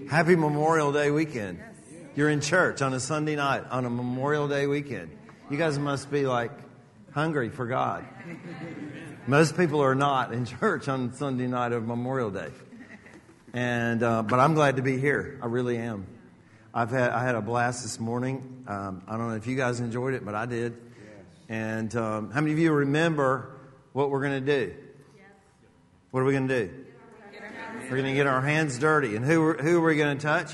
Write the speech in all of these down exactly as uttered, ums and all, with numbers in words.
Happy Memorial Day weekend. You're in church on a Sunday night on a Memorial Day weekend. You guys must be like hungry for God. Most people are not in church on Sunday night of Memorial Day. And uh, but I'm glad to be here. I really am. I've had I had a blast this morning. Um, I don't know if you guys enjoyed it, but I did. And um, how many of you remember what we're going to do? What are we going to do? We're going to get our hands dirty. And who who are we going to touch?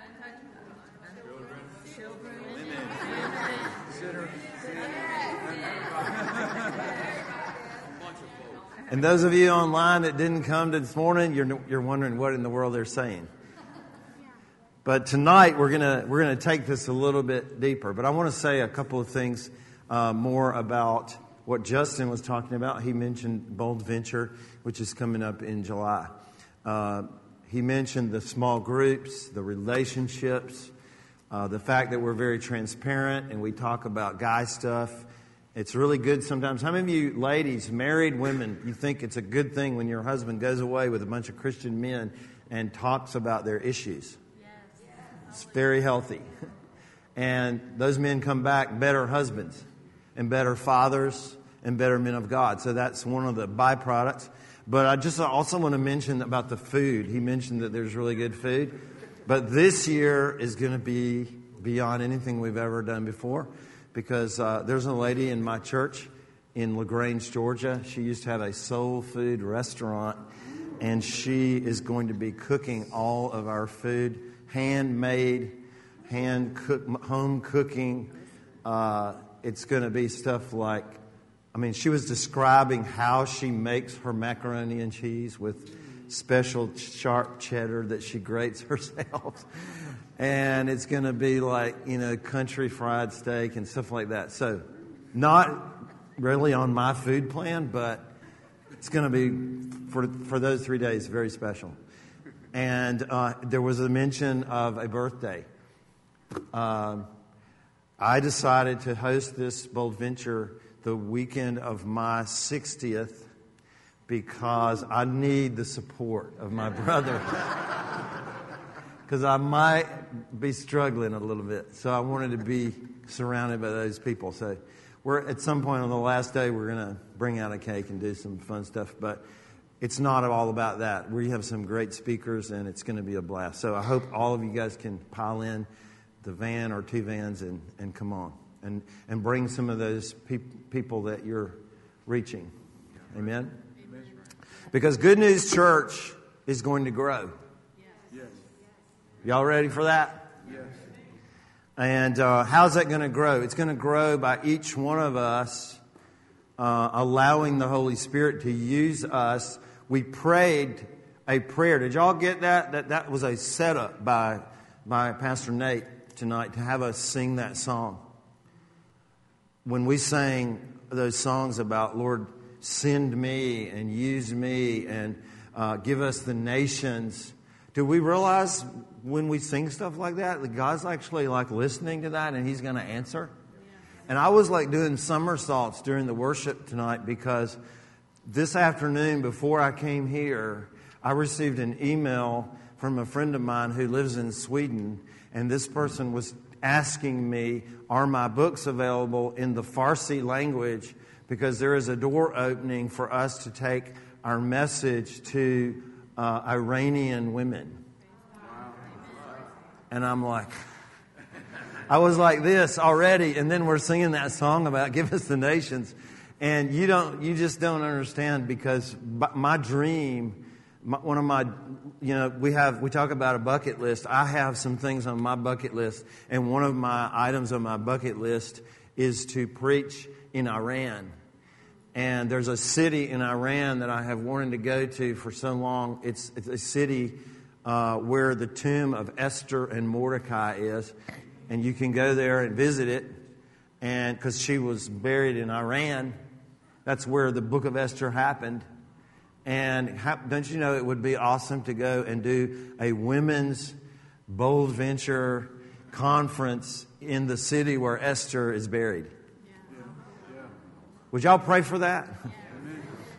And those of you online that didn't come this morning, you're you're wondering what in the world they're saying. But tonight we're gonna we're gonna take this a little bit deeper. But I want to say a couple of things uh, more about what Justin was talking about. He mentioned Bold Venture, which is coming up in July. Uh, he mentioned the small groups, the relationships, uh, the fact that we're very transparent and we talk about guy stuff. It's really good sometimes. How many of you ladies, married women, you think it's a good thing when your husband goes away with a bunch of Christian men and talks about their issues? Yes. It's very healthy. And those men come back better husbands and better fathers and better men of God. So that's one of the byproducts. But I just also want to mention about the food. He mentioned that there's really good food. But this year is going to be beyond anything we've ever done before. Because uh, there's a lady in my church in LaGrange, Georgia. She used to have a soul food restaurant, and she is going to be cooking all of our food, handmade, hand cook, home cooking. Uh, it's going to be stuff like, I mean, she was describing how she makes her macaroni and cheese with special sharp cheddar that she grates herself. And it's going to be like, you know, country fried steak and stuff like that. So not really on my food plan, but it's going to be, for for those three days, very special. And uh, there was a mention of a birthday. Um, I decided to host this Bold Venture the weekend of my sixtieth because I need the support of my brother. Because I might be struggling a little bit. So I wanted to be surrounded by those people. So we're at some point on the last day, we're going to bring out a cake and do some fun stuff. But it's not all about that. We have some great speakers, and it's going to be a blast. So I hope all of you guys can pile in the van or two vans and, and come on. And, and bring some of those pe- people that you're reaching. Amen? Amen? Because Good News Church is going to grow. Y'all ready for that? Yes. And uh, how's that going to grow? It's going to grow by each one of us uh, allowing the Holy Spirit to use us. We prayed a prayer. Did y'all get that? That that was a setup by by Pastor Nate tonight to have us sing that song. When we sang those songs about, Lord, send me and use me and uh, give us the nations, do we realize when we sing stuff like that, that God's actually like listening to that and He's going to answer? And I was like doing somersaults during the worship tonight because this afternoon before I came here, I received an email from a friend of mine who lives in Sweden, and this person was asking me, are my books available in the Farsi language? Because there is a door opening for us to take our message to uh, Iranian women. And I'm like, I was like this already, and then we're singing that song about give us the nations, and you don't, you just don't understand because my dream, my, one of my, you know, we have we talk about a bucket list. I have some things on my bucket list, and one of my items on my bucket list is to preach in Iran. And there's a city in Iran that I have wanted to go to for so long. It's it's a city. Uh, where the tomb of Esther and Mordecai is, and you can go there and visit it, and because she was buried in Iran, that's where the book of Esther happened. And ha- don't you know it would be awesome to go and do a women's Bold Venture conference in the city where Esther is buried? Yeah. Yeah. Would y'all pray for that? Yeah.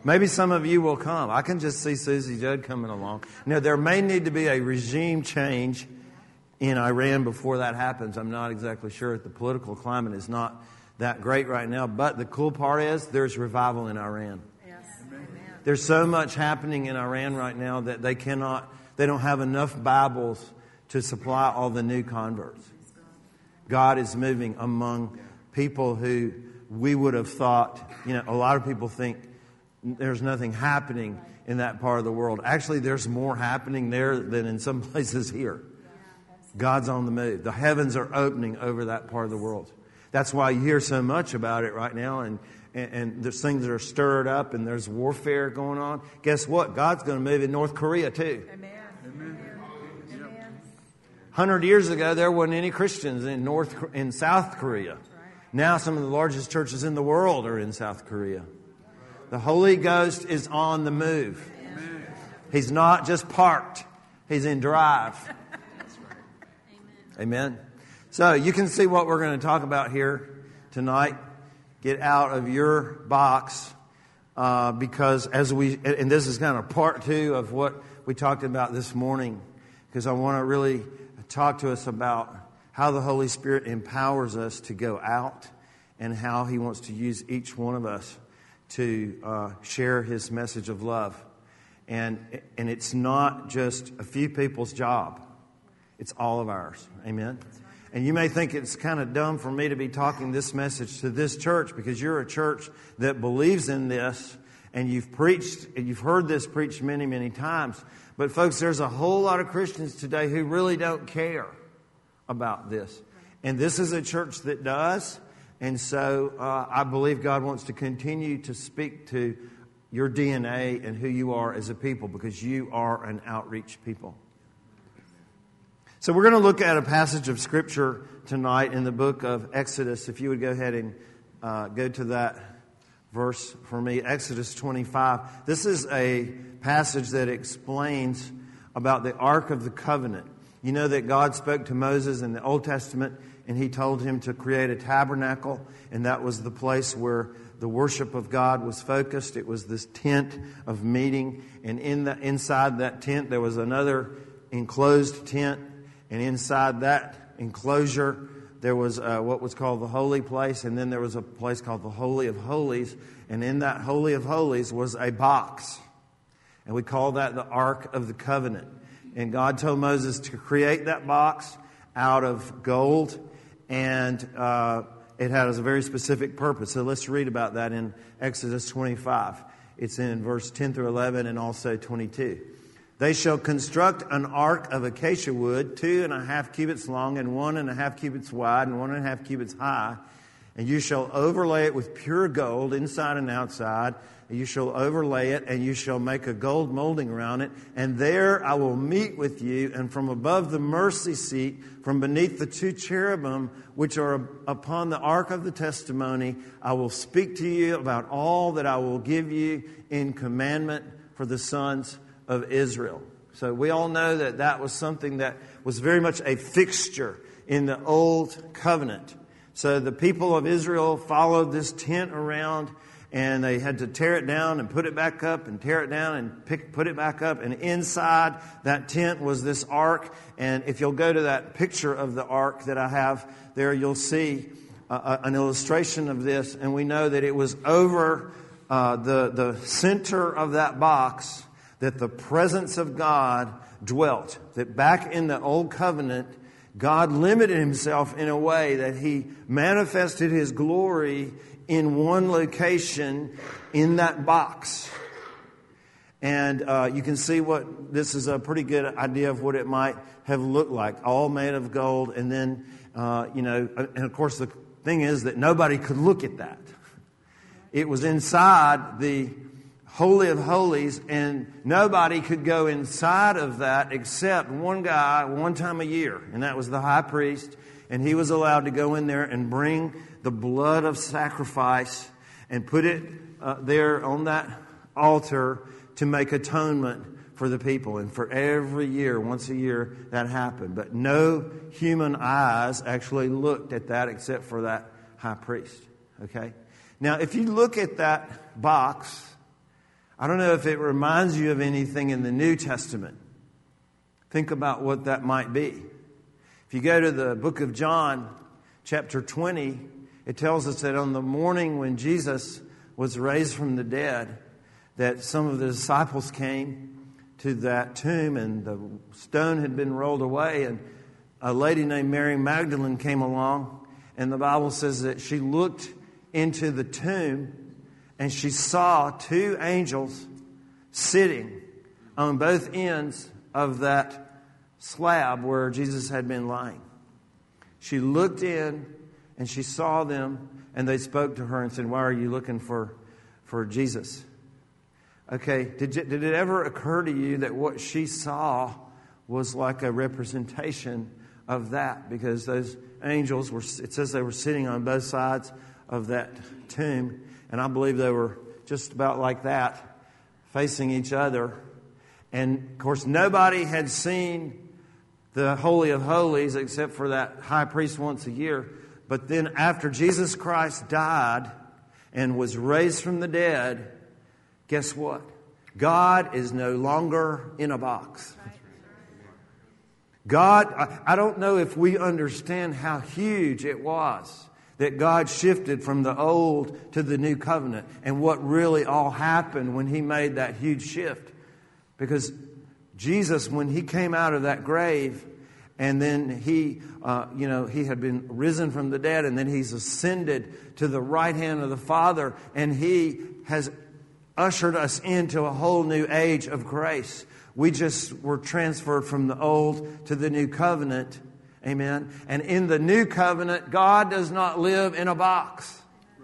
Maybe some of you will come. I can just see Susie Judd coming along. Now, there may need to be a regime change in Iran before that happens. I'm not exactly sure. The political climate is not that great right now. But the cool part is there's revival in Iran. Yes. There's so much happening in Iran right now that they cannot, they don't have enough Bibles to supply all the new converts. God is moving among people who we would have thought, you know, a lot of people think there's nothing happening in that part of the world. Actually, there's more happening there than in some places here. God's on the move. The heavens are opening over that part of the world. That's why you hear so much about it right now, and, and, and there's things that are stirred up, and there's warfare going on. Guess what? God's going to move in North Korea too. Amen. Amen. Amen. Hundred years ago, there wasn't any Christians in North in South Korea. Now, some of the largest churches in the world are in South Korea. The Holy Ghost is on the move. He's not just parked; He's in drive. Amen. So you can see what we're going to talk about here tonight. Get out of your box uh, because as we, and this is kind of part two of what we talked about this morning, because I want to really talk to us about how the Holy Spirit empowers us to go out and how He wants to use each one of us to uh, share His message of love. And, and it's not just a few people's job. It's all of ours. Amen. And you may think it's kind of dumb for me to be talking this message to this church because you're a church that believes in this and you've preached, and you've heard this preached many, many times. But folks, there's a whole lot of Christians today who really don't care about this. And this is a church that does. And so uh, I believe God wants to continue to speak to your D N A and who you are as a people, because you are an outreach people. So we're going to look at a passage of Scripture tonight in the book of Exodus. If you would go ahead and uh, go to that verse for me, Exodus twenty-five. This is a passage that explains about the Ark of the Covenant. You know that God spoke to Moses in the Old Testament, and He told him to create a tabernacle, and that was the place where the worship of God was focused. It was this tent of meeting, and in the inside that tent there was another enclosed tent. And inside that enclosure, there was uh, what was called the holy place. And then there was a place called the Holy of Holies. And in that Holy of Holies was a box. And we call that the Ark of the Covenant. And God told Moses to create that box out of gold. And uh, it had a very specific purpose. So let's read about that in Exodus twenty-five. It's in verse ten through eleven and also twenty-two. They shall construct an ark of acacia wood, two and a half cubits long, and one and a half cubits wide, and one and a half cubits high. And you shall overlay it with pure gold, inside and outside. And you shall overlay it, and you shall make a gold molding around it. And there I will meet with you, and from above the mercy seat, from beneath the two cherubim which are upon the ark of the testimony, I will speak to you about all that I will give you in commandment for the sons of Israel. So we all know that that was something that was very much a fixture in the Old Covenant. So the people of Israel followed this tent around, and they had to tear it down and put it back up and tear it down and pick, put it back up. And inside that tent was this ark. And if you'll go to that picture of the ark that I have there, you'll see uh, an illustration of this. And we know that it was over uh, the, the center of that box that the presence of God dwelt. That back in the Old Covenant, God limited Himself in a way that He manifested His glory in one location in that box. And uh, you can see what, this is a pretty good idea of what it might have looked like. All made of gold. And then, uh, you know, and of course the thing is that nobody could look at that. It was inside the Holy of Holies, and nobody could go inside of that except one guy one time a year, and that was the high priest, and he was allowed to go in there and bring the blood of sacrifice and put it uh, there on that altar to make atonement for the people. And for every year, once a year, that happened. But no human eyes actually looked at that except for that high priest. Okay? Now, if you look at that box, I don't know if it reminds you of anything in the New Testament. Think about what that might be. If you go to the book of John, chapter twenty, it tells us that on the morning when Jesus was raised from the dead, that some of the disciples came to that tomb and the stone had been rolled away, and a lady named Mary Magdalene came along, and the Bible says that she looked into the tomb and she saw two angels sitting on both ends of that slab where Jesus had been lying. She looked in and she saw them, and they spoke to her and said, "Why are you looking for, for Jesus?" Okay, did, you, did it ever occur to you that what she saw was like a representation of that? Because those angels were, it says they were sitting on both sides of that tomb, and I believe they were just about like that, facing each other. And of course, nobody had seen the Holy of Holies except for that high priest once a year. But then after Jesus Christ died and was raised from the dead, guess what? God is no longer in a box. God, I don't know if we understand how huge it was that God shifted from the old to the new covenant and what really all happened when He made that huge shift. Because Jesus, when He came out of that grave, and then He, uh, you know, He had been risen from the dead, and then He's ascended to the right hand of the Father, and He has ushered us into a whole new age of grace. We just were transferred from the old to the new covenant. Amen. And in the new covenant, God does not live in a box.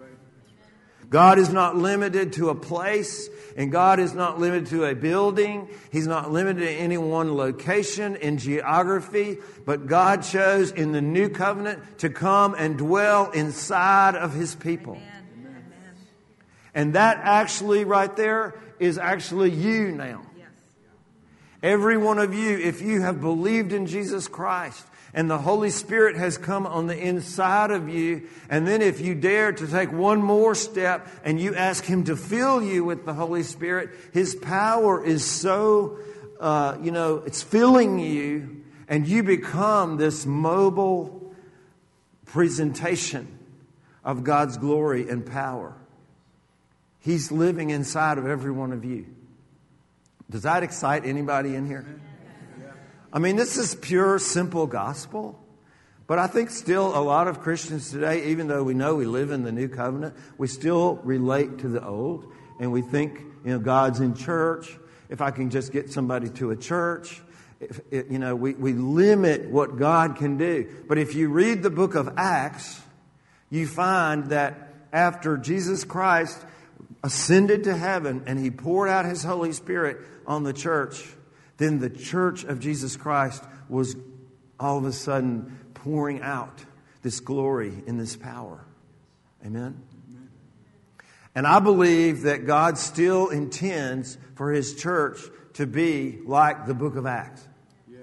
God is not limited to a place, and God is not limited to a building. He's not limited to any one location in geography, but God chose in the new covenant to come and dwell inside of His people. Amen. And that actually right there is actually you now. Yes. Every one of you, if you have believed in Jesus Christ, and the Holy Spirit has come on the inside of you. And then if you dare to take one more step and you ask Him to fill you with the Holy Spirit, His power is so, uh, you know, it's filling you, and you become this mobile presentation of God's glory and power. He's living inside of every one of you. Does that excite anybody in here? I mean, this is pure, simple gospel. But I think still a lot of Christians today, even though we know we live in the new covenant, we still relate to the old. And we think, you know, God's in church. If I can just get somebody to a church. If, it, you know, we, we limit what God can do. But if you read the book of Acts, you find that after Jesus Christ ascended to heaven and He poured out His Holy Spirit on the church, then the church of Jesus Christ was all of a sudden pouring out this glory and this power. Amen? Amen. And I believe that God still intends for His church to be like the book of Acts. Yes.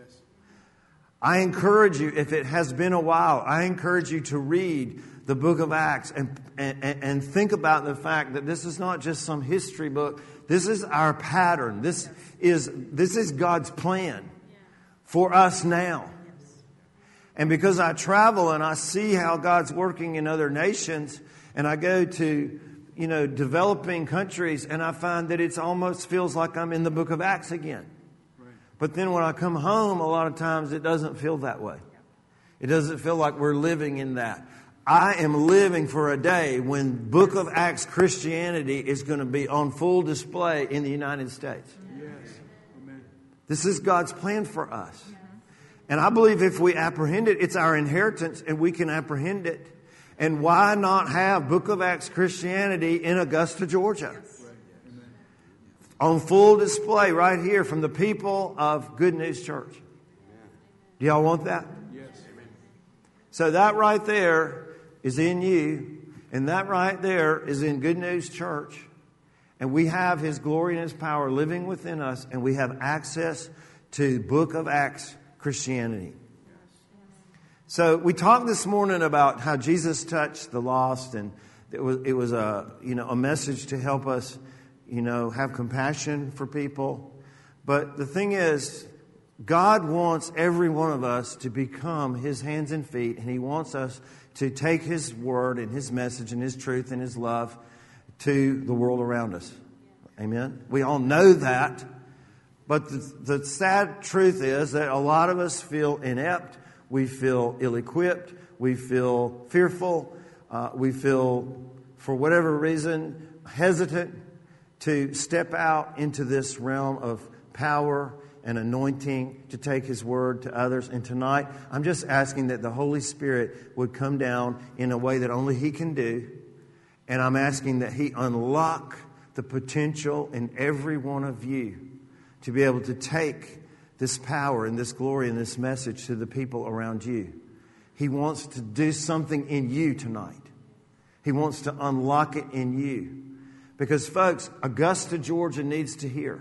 I encourage you, if it has been a while, I encourage you to read the book of Acts and, and, and think about the fact that this is not just some history book. This is our pattern. This is, this is God's plan for us now. And because I travel and I see how God's working in other nations, and I go to, you know, developing countries, and I find that it almost feels like I'm in the book of Acts again. But then when I come home, a lot of times it doesn't feel that way. It doesn't feel like we're living in that. I am living for a day when Book of Acts Christianity is going to be on full display in the United States. Yes. Amen. This is God's plan for us. And I believe if we apprehend it, it's our inheritance and we can apprehend it. And why not have Book of Acts Christianity in Augusta, Georgia? Yes. On full display right here from the people of Good News Church. Do y'all want that? Yes. So that right there is in you, and that right there is in Good News Church. And we have His glory and His power living within us, and we have access to Book of Acts Christianity. So we talked this morning about how Jesus touched the lost, and it was it was a you know a message to help us you know, have compassion for people. But the thing is, God wants every one of us to become His hands and feet, and He wants us to take His word and His message and His truth and His love to the world around us. Amen? We all know that, but the, the sad truth is that a lot of us feel inept, we feel ill-equipped, we feel fearful, uh, we feel, for whatever reason, hesitant to step out into this realm of power and anointing to take His word to others. And tonight, I'm just asking that the Holy Spirit would come down in a way that only He can do. And I'm asking that He unlock the potential in every one of you to be able to take this power and this glory and this message to the people around you. He wants to do something in you tonight. He wants to unlock it in you. Because, folks, Augusta, Georgia needs to hear.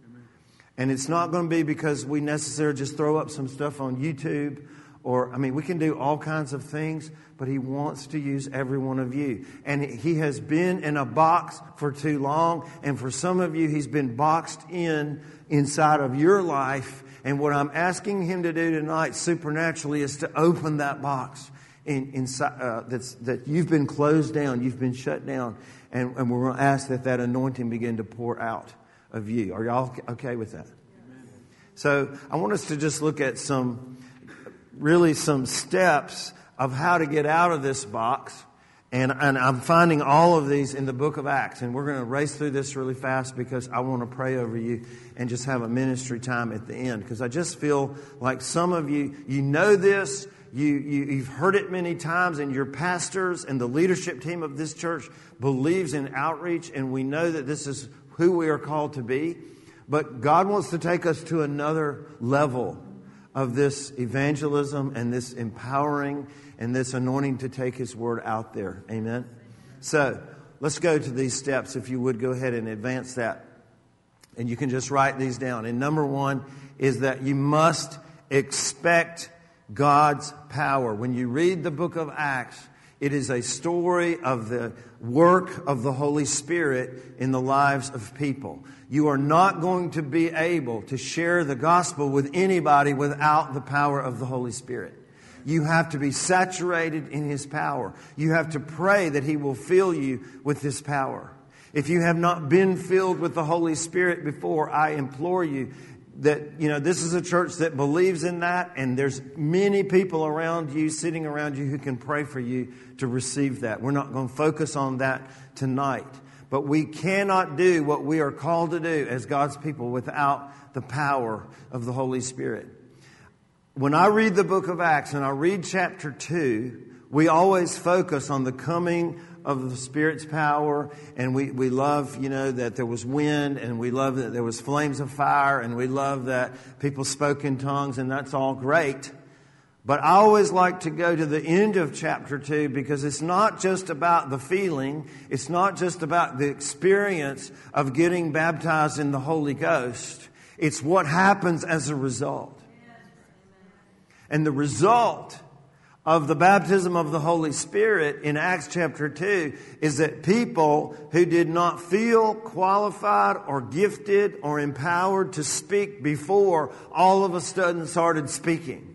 And it's not going to be because we necessarily just throw up some stuff on YouTube. Or, I mean, we can do all kinds of things. But He wants to use every one of you. And He has been in a box for too long. And for some of you, He's been boxed in inside of your life. And what I'm asking Him to do tonight supernaturally is to open that box in, inside, uh, that's, that you've been closed down, you've been shut down. And, and we're going to ask that that anointing begin to pour out of you. Are y'all okay with that? Amen. So I want us to just look at some, really some steps of how to get out of this box. And, and I'm finding all of these in the book of Acts. And we're going to race through this really fast because I want to pray over you and just have a ministry time at the end. Because I just feel like some of you, you know this, you, you, you've heard it many times, and your pastors and the leadership team of this church believes in outreach. And we know that this is who we are called to be. But God wants to take us to another level of this evangelism and this empowering and this anointing to take His word out there. Amen? So, let's go to these steps. If you would, go ahead and advance that. And you can just write these down. And number one is that you must expect God's power. When you read the book of Acts, it is a story of the work of the Holy Spirit in the lives of people. You are not going to be able to share the gospel with anybody without the power of the Holy Spirit. You have to be saturated in His power. You have to pray that He will fill you with His power. If you have not been filled with the Holy Spirit before, I implore you that, you know, this is a church that believes in that, and there's many people around you, sitting around you, who can pray for you to receive that. We're not going to focus on that tonight. But we cannot do what we are called to do as God's people without the power of the Holy Spirit. When I read the book of Acts and I read chapter two, we always focus on the coming of the Spirit's power, and we, we love, you know, that there was wind, and we love that there was flames of fire, and we love that people spoke in tongues, and that's all great. But I always like to go to the end of chapter two, because it's not just about the feeling, it's not just about the experience of getting baptized in the Holy Ghost. It's what happens as a result. And the result of the baptism of the Holy Spirit in Acts chapter two is that people who did not feel qualified or gifted or empowered to speak before all of a sudden started speaking.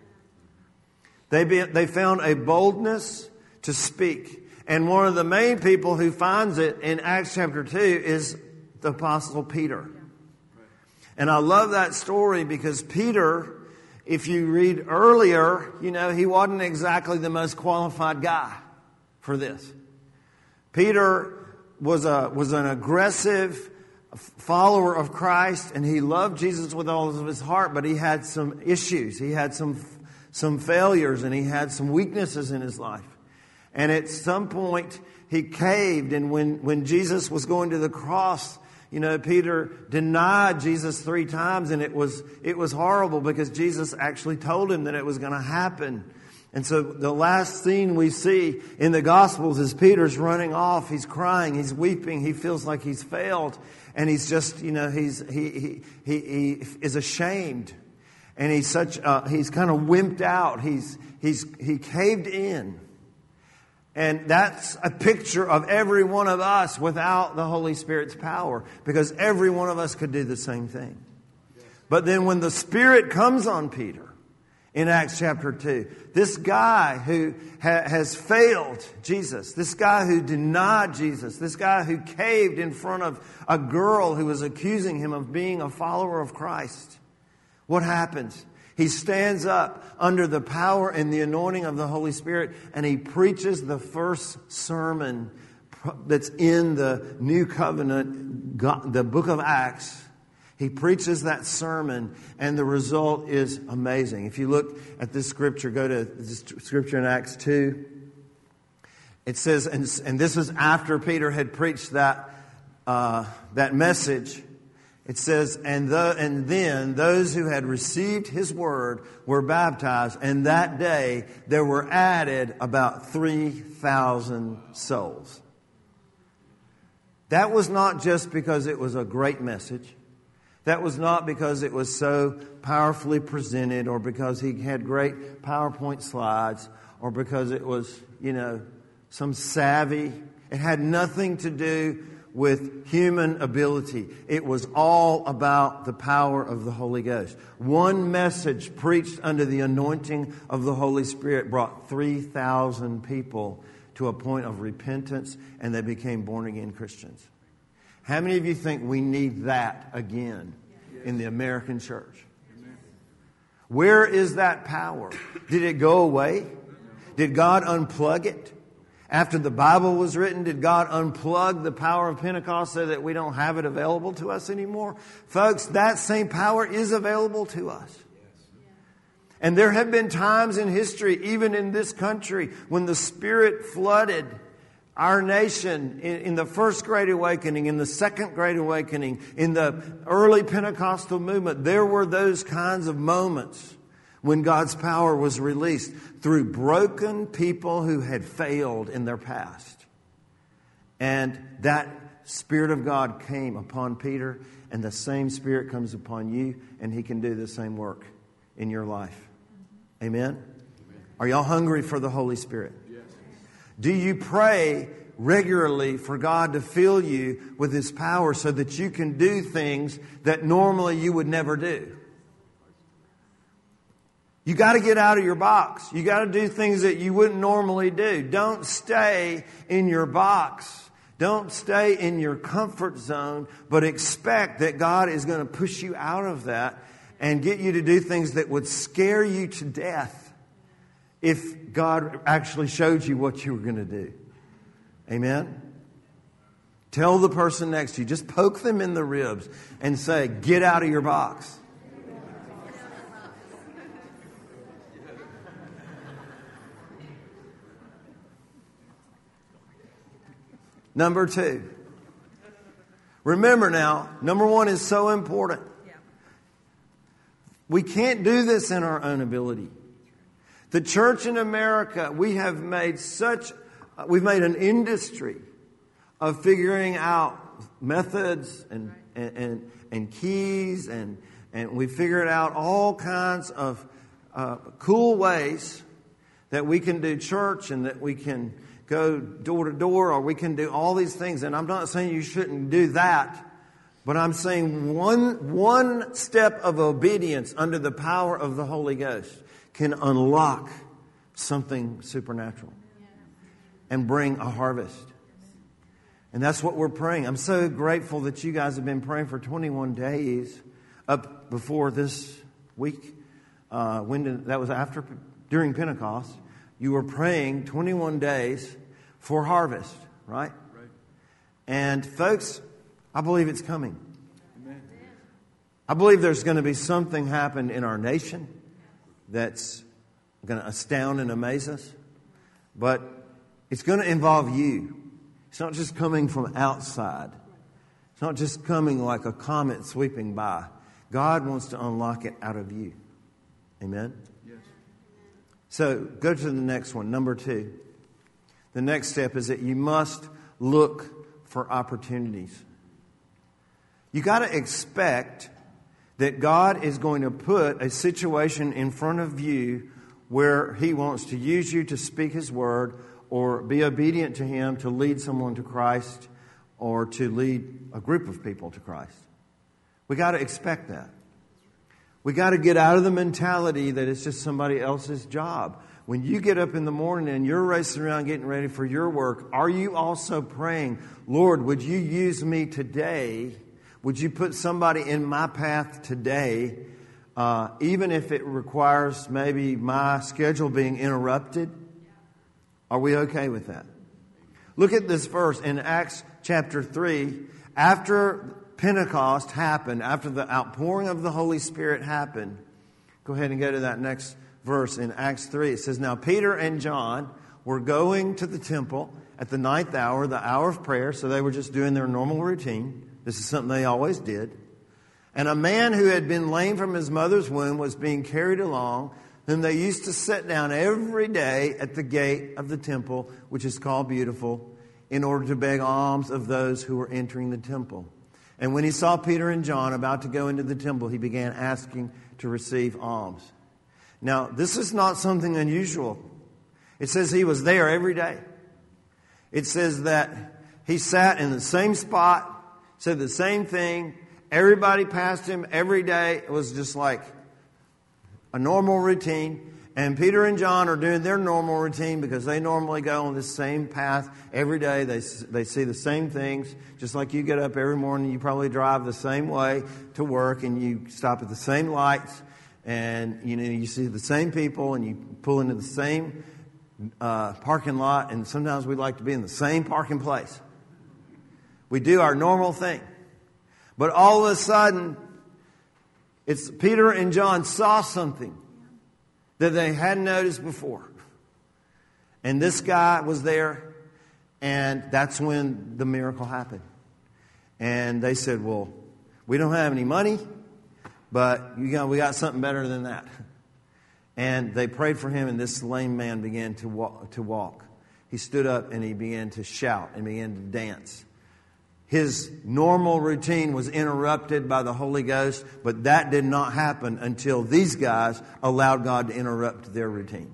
They, be, they found a boldness to speak. And one of the main people who finds it in Acts chapter two is the Apostle Peter. And I love that story because Peter, if you read earlier, you know, he wasn't exactly the most qualified guy for this. Peter was a was an aggressive follower of Christ, and he loved Jesus with all of his heart, but he had some issues. He had some some failures, and he had some weaknesses in his life. And at some point, he caved, and when, when Jesus was going to the cross, you know, Peter denied Jesus three times, and it was it was horrible because Jesus actually told him that it was going to happen. And so the last scene we see in the Gospels is Peter's running off. He's crying. He's weeping. He feels like he's failed, and he's just, you know, he's he he he, he is ashamed, and he's such uh, he's kind of wimped out. He's he's he caved in. And that's a picture of every one of us without the Holy Spirit's power, because every one of us could do the same thing. But then when the Spirit comes on Peter in Acts chapter two, this guy who ha- has failed Jesus, this guy who denied Jesus, this guy who caved in front of a girl who was accusing him of being a follower of Christ, what happens? He stands up under the power and the anointing of the Holy Spirit, and he preaches the first sermon that's in the New Covenant, the book of Acts. He preaches that sermon, and the result is amazing. If you look at this scripture, go to this scripture in Acts two. It says, and, and this is after Peter had preached that uh, that message. It says, and, the, and then those who had received his word were baptized, and that day there were added about three thousand souls. That was not just because it was a great message. That was not because it was so powerfully presented, or because he had great PowerPoint slides, or because it was, you know, some savvy. It had nothing to do with human ability. It was all about the power of the Holy Ghost. One message preached under the anointing of the Holy Spirit brought three thousand people to a point of repentance, and they became born-again Christians. How many of you think we need that again in the American church? Where is that power? Did it go away? Did God unplug it? After the Bible was written, did God unplug the power of Pentecost so that we don't have it available to us anymore? Folks, that same power is available to us. And there have been times in history, even in this country, when the Spirit flooded our nation in, in the first Great Awakening, in the second Great Awakening, in the early Pentecostal movement. There were those kinds of moments when God's power was released through broken people who had failed in their past. And that Spirit of God came upon Peter, and the same Spirit comes upon you, and He can do the same work in your life. Amen? Amen. Are y'all hungry for the Holy Spirit? Yes. Do you pray regularly for God to fill you with His power so that you can do things that normally you would never do? You got to get out of your box. You got to do things that you wouldn't normally do. Don't stay in your box. Don't stay in your comfort zone, but expect that God is going to push you out of that and get you to do things that would scare you to death if God actually showed you what you were going to do. Amen? Tell the person next to you, just poke them in the ribs and say, get out of your box. Number two. Remember now, number one is so important. We can't do this in our own ability. The church in America, we have made such, we've made an industry of figuring out methods and, and, and, and keys, and, and we figured out all kinds of uh, cool ways that we can do church, and that we can go door to door, or we can do all these things. And I'm not saying you shouldn't do that, but I'm saying one, one step of obedience under the power of the Holy Ghost can unlock something supernatural and bring a harvest. And that's what we're praying. I'm so grateful that you guys have been praying for twenty-one days up before this week. Uh, when did, that was after, during Pentecost. You were praying twenty-one days for harvest, right? Right. And folks, I believe it's coming. Amen. I believe there's going to be something happen in our nation that's going to astound and amaze us. But it's going to involve you. It's not just coming from outside. It's not just coming like a comet sweeping by. God wants to unlock it out of you. Amen? Yes. So go to the next one, number two. The next step is that you must look for opportunities. You got to expect that God is going to put a situation in front of you where He wants to use you to speak His word, or be obedient to Him to lead someone to Christ or to lead a group of people to Christ. We got to expect that. We got to get out of the mentality that it's just somebody else's job. When you get up in the morning and you're racing around getting ready for your work, are you also praying, Lord, would you use me today? Would you put somebody in my path today, uh, even if it requires maybe my schedule being interrupted? Are we okay with that? Look at this verse in Acts chapter three. After Pentecost happened, after the outpouring of the Holy Spirit happened, go ahead and go to that next verse in Acts three. It says, now Peter and John were going to the temple at the ninth hour, the hour of prayer. So they were just doing their normal routine. This is something they always did. And a man who had been lame from his mother's womb was being carried along, whom they used to set down every day at the gate of the temple, which is called Beautiful, in order to beg alms of those who were entering the temple. And when he saw Peter and John about to go into the temple, he began asking to receive alms. Now, this is not something unusual. It says he was there every day. It says that he sat in the same spot, said the same thing. Everybody passed him every day. It was just like a normal routine. And Peter and John are doing their normal routine because they normally go on this same path every day. They they see the same things. Just like you get up every morning, you probably drive the same way to work and you stop at the same lights. And, you know, you see the same people and you pull into the same uh, parking lot. And sometimes we like to be in the same parking place. We do our normal thing. But all of a sudden, it's Peter and John saw something that they hadn't noticed before. And this guy was there, and that's when the miracle happened. And they said, well, we don't have any money, but you know, we got something better than that. And they prayed for him, and this lame man began to walk, to walk. He stood up, and he began to shout and began to dance. His normal routine was interrupted by the Holy Ghost, but that did not happen until these guys allowed God to interrupt their routine.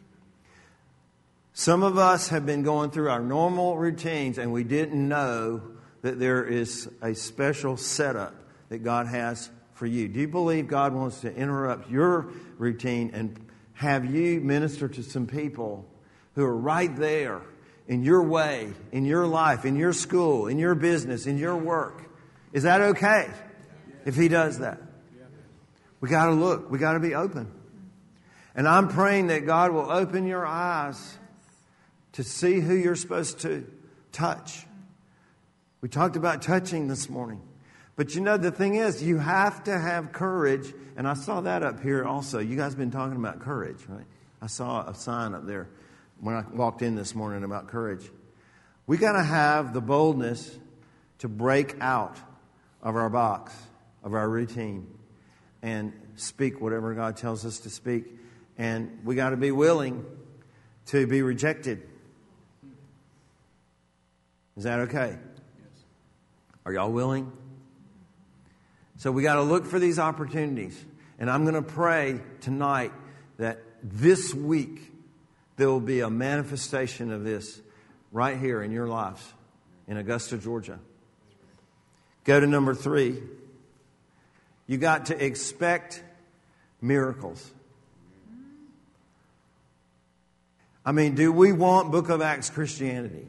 Some of us have been going through our normal routines and we didn't know that there is a special setup that God has for you. Do you believe God wants to interrupt your routine and have you minister to some people who are right there in your way, in your life, in your school, in your business, in your work? Is that okay if He does that? We got to look. We got to be open. And I'm praying that God will open your eyes to see who you're supposed to touch. We talked about touching this morning. But you know, the thing is, you have to have courage. And I saw that up here also. You guys have been talking about courage, right? I saw a sign up there when I walked in this morning about courage. We got to have the boldness to break out of our box, of our routine, and speak whatever God tells us to speak. And we got to be willing to be rejected. Is that okay? Yes. Are y'all willing? So we got to look for these opportunities. And I'm going to pray tonight that this week there will be a manifestation of this right here in your lives in Augusta, Georgia. Go to number three. You got to expect miracles. I mean, do we want Book of Acts Christianity?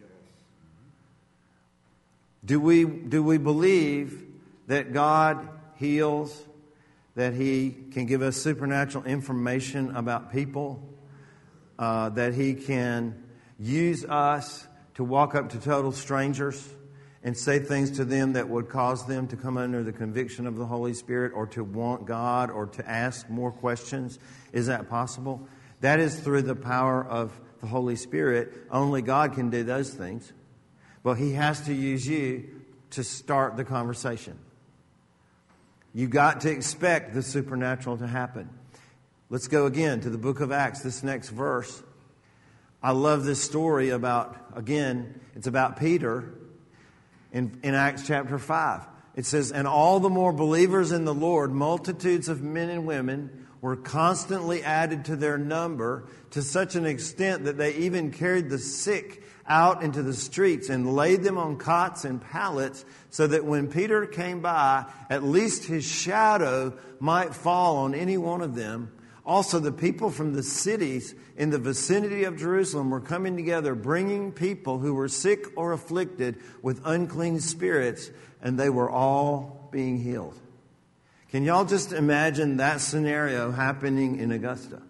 Do we, do we believe that God heals, that He can give us supernatural information about people, uh, that He can use us to walk up to total strangers and say things to them that would cause them to come under the conviction of the Holy Spirit, or to want God, or to ask more questions? Is that possible? That is through the power of the Holy Spirit. Only God can do those things. But He has to use you to start the conversation. You got to expect the supernatural to happen. Let's go again to the book of Acts, this next verse. I love this story about, again, it's about Peter in, in Acts chapter five. It says, and all the more believers in the Lord, multitudes of men and women were constantly added to their number to such an extent that they even carried the sick out into the streets and laid them on cots and pallets so that when Peter came by, at least his shadow might fall on any one of them. Also, the people from the cities in the vicinity of Jerusalem were coming together, bringing people who were sick or afflicted with unclean spirits, and they were all being healed. Can y'all just imagine that scenario happening in Augusta?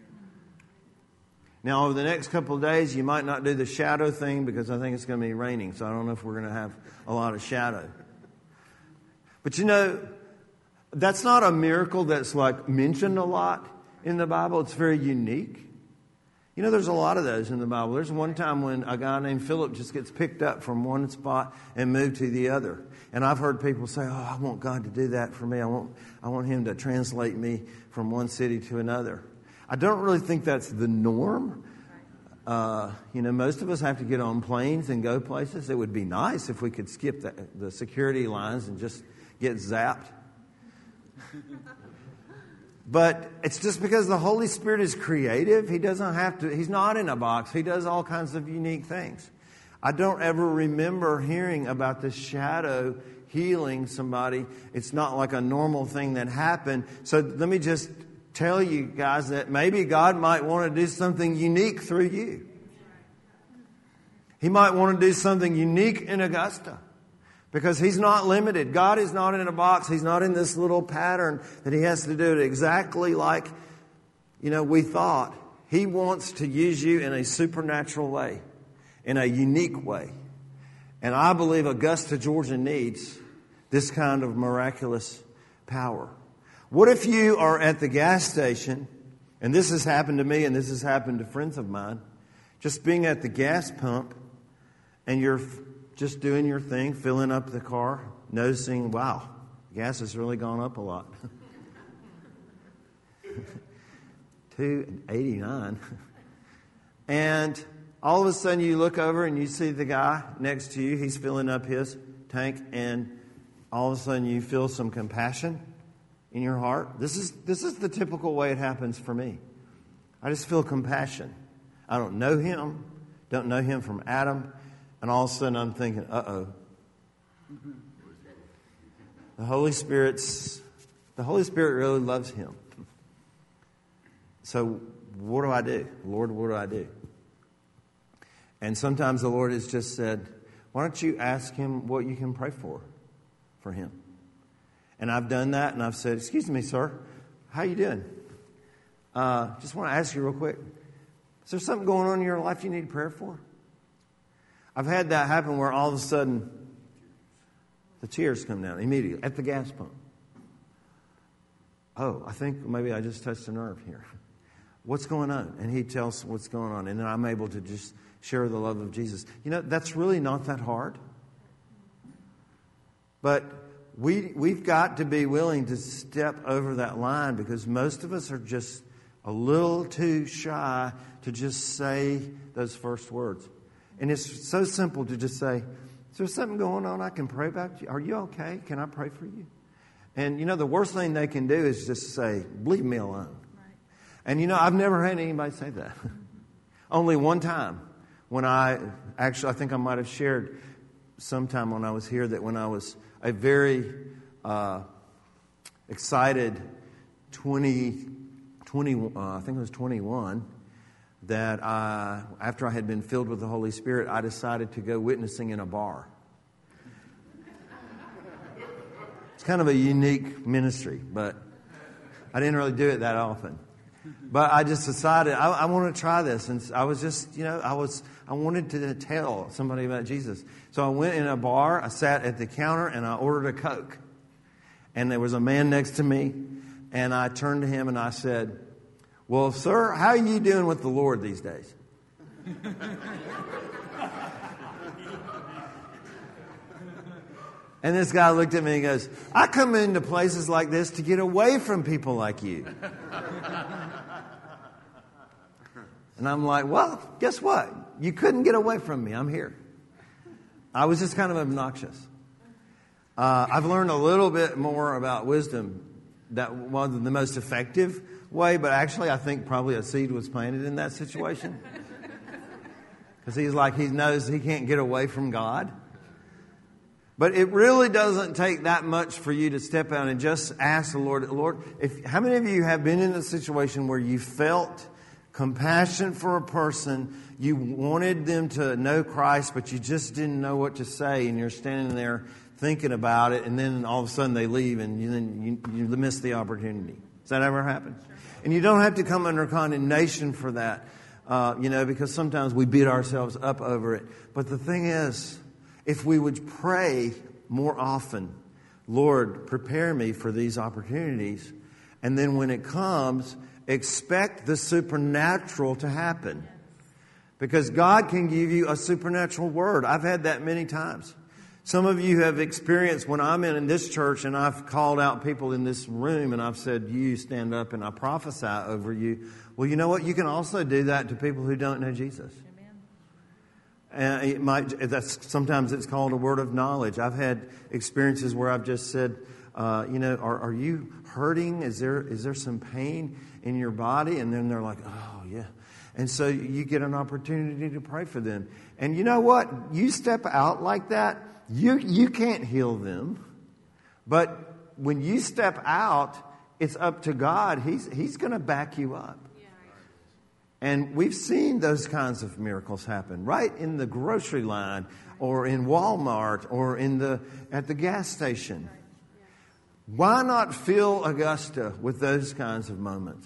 Now, over the next couple of days, you might not do the shadow thing because I think it's going to be raining, so I don't know if we're going to have a lot of shadow. But you know, that's not a miracle that's like mentioned a lot in the Bible. It's very unique. You know, there's a lot of those in the Bible. There's one time when a guy named Philip just gets picked up from one spot and moved to the other. And I've heard people say, oh, I want God to do that for me. I want, I want him to translate me from one city to another. I don't really think that's the norm. Uh, you know, most of us have to get on planes and go places. It would be nice if we could skip the, the security lines and just get zapped. But it's just because the Holy Spirit is creative. He doesn't have to, he's not in a box. He does all kinds of unique things. I don't ever remember hearing about the shadow healing somebody. It's not like a normal thing that happened. So let me just tell you guys that maybe God might want to do something unique through you. He might want to do something unique in Augusta because he's not limited. God is not in a box. He's not in this little pattern that he has to do it exactly like, you know, we thought. He wants to use you in a supernatural way, in a unique way. And I believe Augusta, Georgia needs this kind of miraculous power. What if you are at the gas station, and this has happened to me and this has happened to friends of mine, just being at the gas pump and you're just doing your thing, filling up the car, noticing, wow, gas has really gone up a lot. two eighty-nine. And all of a sudden you look over and you see the guy next to you, he's filling up his tank, and all of a sudden you feel some compassion in your heart. This is this is the typical way it happens for me. I just feel compassion. I don't know him, don't know him from Adam, and all of a sudden I'm thinking, uh-oh. The Holy Spirit's the Holy Spirit really loves him. So what do I do? Lord, what do I do? And sometimes the Lord has just said, why don't you ask him what you can pray for, for him? And I've done that, and I've said, excuse me, sir, how you doing? Uh, just want to ask you real quick, is there something going on in your life you need prayer for? I've had that happen where all of a sudden the tears come down immediately at the gas pump. Oh, I think maybe I just touched a nerve here. What's going on? And he tells what's going on, and then I'm able to just share the love of Jesus. You know, that's really not that hard. But we, we've got to be willing to step over that line because most of us are just a little too shy to just say those first words. And it's so simple to just say, is there something going on I can pray about? You? Are you okay? Can I pray for you? And, you know, the worst thing they can do is just say, leave me alone. Right. And, you know, I've never had anybody say that. Only one time when I, actually, I think I might have shared sometime when I was here that when I was a very uh, excited twenty, twenty uh, I think it was twenty-one, that I, after I had been filled with the Holy Spirit, I decided to go witnessing in a bar. It's kind of a unique ministry, but I didn't really do it that often. But I just decided I, I want to try this, and I was just, you know, I was I wanted to tell somebody about Jesus. So I went in a bar, I sat at the counter, and I ordered a Coke. And there was a man next to me, and I turned to him and I said, well, sir, how are you doing with the Lord these days? And this guy looked at me and goes, I come into places like this to get away from people like you. And I'm like, well, guess what? You couldn't get away from me. I'm here. I was just kind of obnoxious. Uh, I've learned a little bit more about wisdom that wasn't the most effective way, but actually I think probably a seed was planted in that situation. Because he's like, he knows he can't get away from God. But it really doesn't take that much for you to step out and just ask the Lord, Lord, if, how many of you have been in a situation where you felt compassion for a person, you wanted them to know Christ, but you just didn't know what to say, and you're standing there thinking about it, and then all of a sudden they leave, and you, then you, you miss the opportunity? Does that ever happen? Sure. And you don't have to come under condemnation for that, uh, you know, because sometimes we beat ourselves up over it. But the thing is, if we would pray more often, Lord, prepare me for these opportunities, and then when it comes, expect the supernatural to happen. Because God can give you a supernatural word. I've had that many times. Some of you have experienced when I'm in, in this church and I've called out people in this room and I've said, you stand up and I prophesy over you. Well, you know what? You can also do that to people who don't know Jesus. And it might, that's, sometimes it's called a word of knowledge. I've had experiences where I've just said, uh, you know, are, are you hurting? Is there is there some pain in your body? And then they're like, oh, yeah. And so you get an opportunity to pray for them. And you know what? You step out like that, you you can't heal them. But when you step out, it's up to God. He's, he's going to back you up. And we've seen those kinds of miracles happen right in the grocery line or in Walmart or in the at the gas station. Why not fill Augusta with those kinds of moments?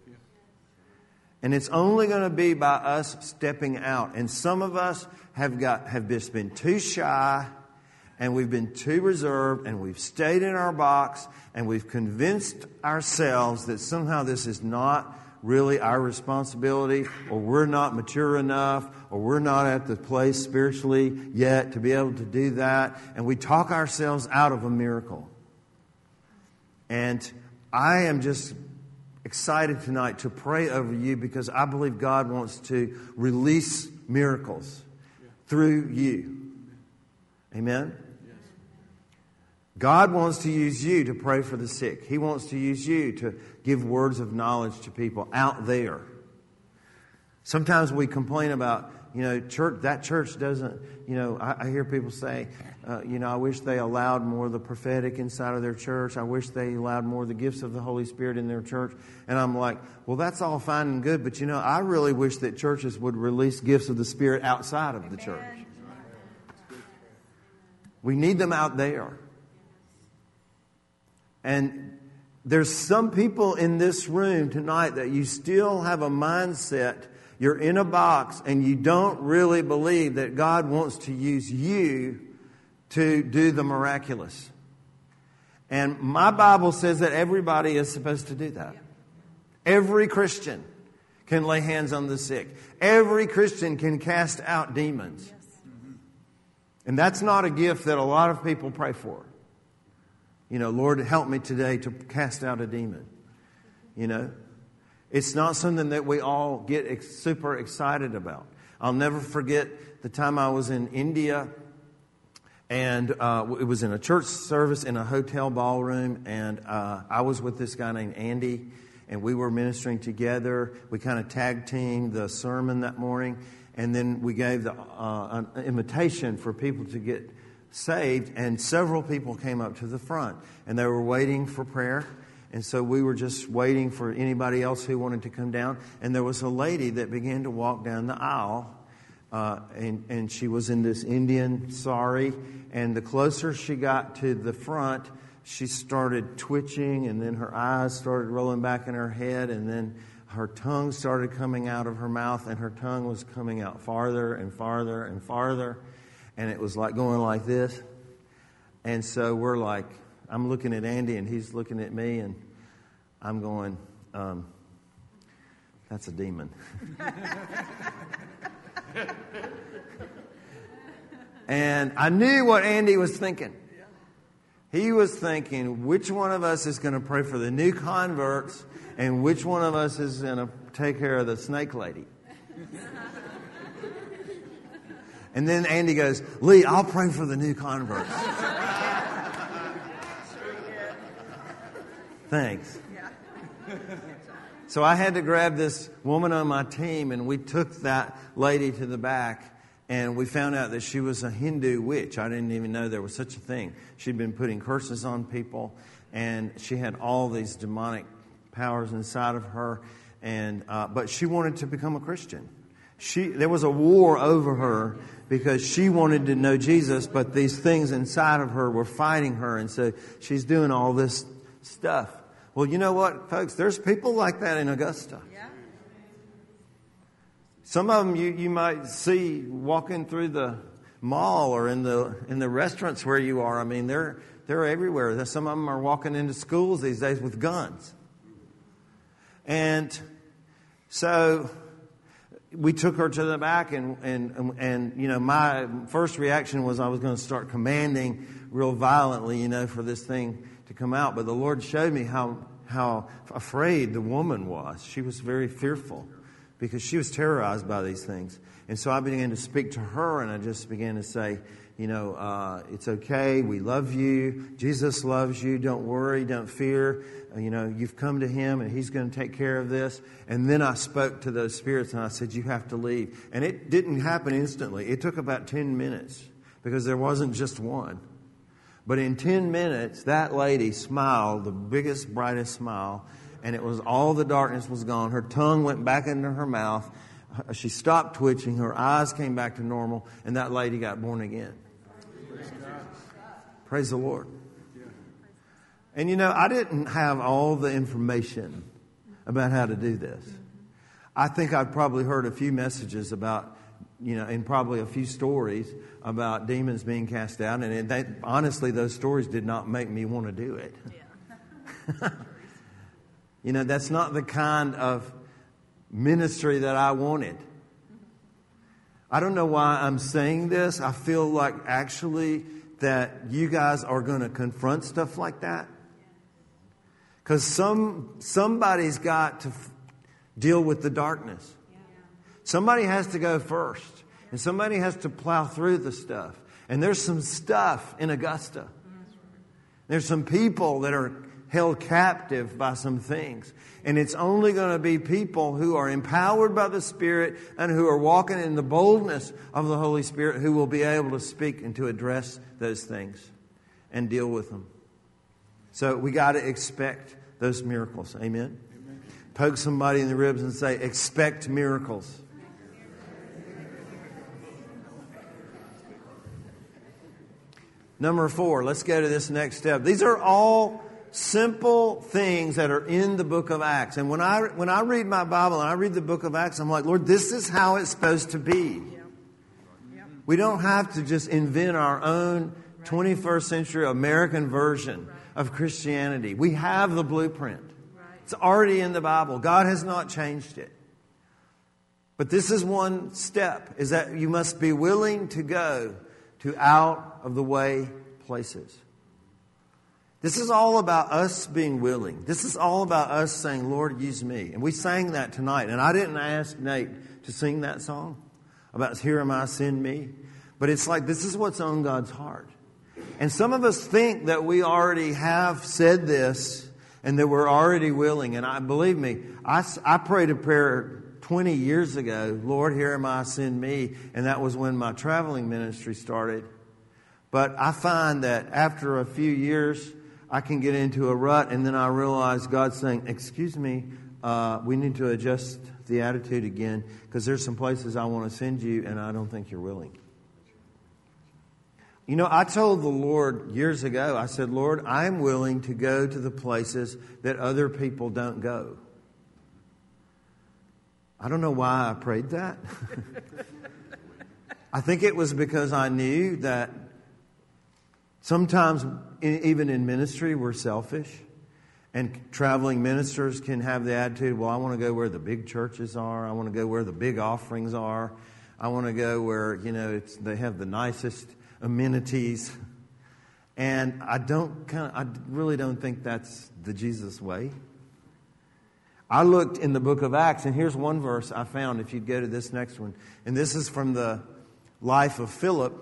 And it's only going to be by us stepping out. And some of us have got have just been too shy, and we've been too reserved, and we've stayed in our box, and we've convinced ourselves that somehow this is not really our responsibility, or we're not mature enough, or we're not at the place spiritually yet to be able to do that. And we talk ourselves out of a miracle. And I am just excited tonight to pray over you because I believe God wants to release miracles through you. Amen? God wants to use you to pray for the sick. He wants to use you to give words of knowledge to people out there. Sometimes we complain about, you know, church. That church doesn't, you know, I, I hear people say, uh, you know, I wish they allowed more of the prophetic inside of their church. I wish they allowed more of the gifts of the Holy Spirit in their church. And I'm like, well, that's all fine and good. But, you know, I really wish that churches would release gifts of the Spirit outside of the church. We need them out there. And there's some people in this room tonight that you still have a mindset, you're in a box, and you don't really believe that God wants to use you to do the miraculous. And my Bible says that everybody is supposed to do that. Every Christian can lay hands on the sick. Every Christian can cast out demons. And that's not a gift that a lot of people pray for. You know, Lord, help me today to cast out a demon. You know, it's not something that we all get ex- super excited about. I'll never forget the time I was in India, and uh, it was in a church service in a hotel ballroom, and uh, I was with this guy named Andy, and we were ministering together. We kind of tag teamed the sermon that morning, and then we gave the uh, an invitation for people to get saved, and several people came up to the front, and they were waiting for prayer. And so we were just waiting for anybody else who wanted to come down. And there was a lady that began to walk down the aisle, uh, and, and she was in this Indian sari. And the closer she got to the front, she started twitching, and then her eyes started rolling back in her head, and then her tongue started coming out of her mouth, and her tongue was coming out farther and farther and farther. And it was like going like this. And so we're like, I'm looking at Andy and he's looking at me, and I'm going, um, that's a demon. And I knew what Andy was thinking. He was thinking, which one of us is going to pray for the new converts and which one of us is going to take care of the snake lady? And then Andy goes, Lee, I'll pray for the new converts. Thanks. So I had to grab this woman on my team, and we took that lady to the back, and we found out that she was a Hindu witch. I didn't even know there was such a thing. She'd been putting curses on people, and she had all these demonic powers inside of her. And uh, but she wanted to become a Christian. She there was a war over her because she wanted to know Jesus, but these things inside of her were fighting her, and so she's doing all this stuff. Well, you know what, folks? There's people like that in Augusta. Yeah. Some of them you, you might see walking through the mall or in the in the restaurants where you are. I mean, they're they're everywhere. Some of them are walking into schools these days with guns. And so we took her to the back, and, and, and, you know, my first reaction was I was going to start commanding real violently, you know, for this thing to come out. But the Lord showed me how, how afraid the woman was. She was very fearful because she was terrorized by these things. And so I began to speak to her, and I just began to say, you know, uh, it's okay. We love you. Jesus loves you. Don't worry. Don't fear. Uh, you know, you've come to Him, and He's going to take care of this. And then I spoke to those spirits, and I said, you have to leave. And it didn't happen instantly. It took about ten minutes because there wasn't just one. But in ten minutes, that lady smiled, the biggest, brightest smile, and it was all the darkness was gone. Her tongue went back into her mouth. She stopped twitching. Her eyes came back to normal, and that lady got born again. Praise the Lord. And you know, I didn't have all the information about how to do this. I think I've probably heard a few messages about, you know, and probably a few stories about demons being cast out. And it, they, honestly, those stories did not make me want to do it. Yeah. You know, that's not the kind of ministry that I wanted. I don't know why I'm saying this. I feel like actually that you guys are going to confront stuff like that. Because some somebody's got to f- deal with the darkness. Somebody has to go first. And somebody has to plow through the stuff. And there's some stuff in Augusta. There's some people that are held captive by some things. And it's only going to be people who are empowered by the Spirit and who are walking in the boldness of the Holy Spirit who will be able to speak and to address those things and deal with them. So we got to expect those miracles. Amen? Amen. Poke somebody in the ribs and say, expect miracles. Number four, let's go to this next step. These are all simple things that are in the book of Acts. And when I when I read my Bible and I read the book of Acts, I'm like, Lord, this is how it's supposed to be. We don't have to just invent our own twenty-first century American version of Christianity. We have the blueprint. It's already in the Bible. God has not changed it. But this is one step, is that you must be willing to go to out of the way places. This is all about us being willing. This is all about us saying, Lord, use me. And we sang that tonight. And I didn't ask Nate to sing that song about here am I, send me. But it's like this is what's on God's heart. And some of us think that we already have said this and that we're already willing. And I believe me, I, I prayed a prayer twenty years ago, Lord, here am I, send me. And that was when my traveling ministry started. But I find that after a few years, I can get into a rut, and then I realize God's saying, excuse me, uh, we need to adjust the attitude again, because there's some places I want to send you, and I don't think you're willing. You know, I told the Lord years ago, I said, Lord, I'm willing to go to the places that other people don't go. I don't know why I prayed that. I think it was because I knew that sometimes, even in ministry, we're selfish. And traveling ministers can have the attitude, well, I want to go where the big churches are. I want to go where the big offerings are. I want to go where, you know, it's, they have the nicest amenities. And I don't kind of, I really don't think that's the Jesus way. I looked in the book of Acts, and here's one verse I found, if you'd go to this next one. And this is from the life of Philip.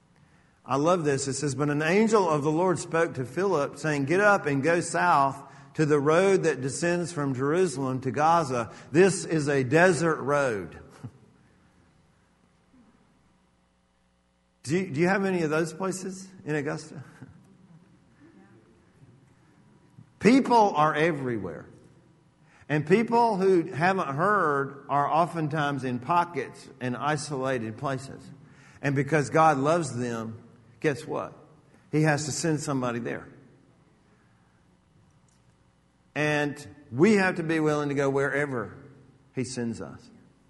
I love this. It says, but an angel of the Lord spoke to Philip, saying, get up and go south to the road that descends from Jerusalem to Gaza. This is a desert road. Do you, do you have any of those places in Augusta? People are everywhere. And people who haven't heard are oftentimes in pockets and isolated places. And because God loves them, guess what? He has to send somebody there. And we have to be willing to go wherever He sends us.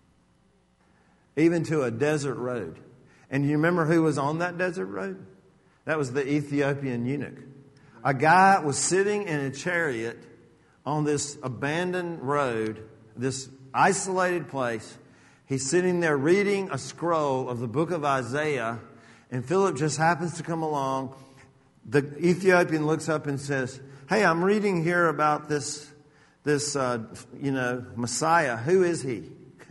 Even to a desert road. And you remember who was on that desert road? That was the Ethiopian eunuch. A guy was sitting in a chariot on this abandoned road, this isolated place. He's sitting there reading a scroll of the book of Isaiah, and Philip just happens to come along. The Ethiopian looks up and says, "Hey, I'm reading here about this, this, uh, you know, Messiah. Who is he?"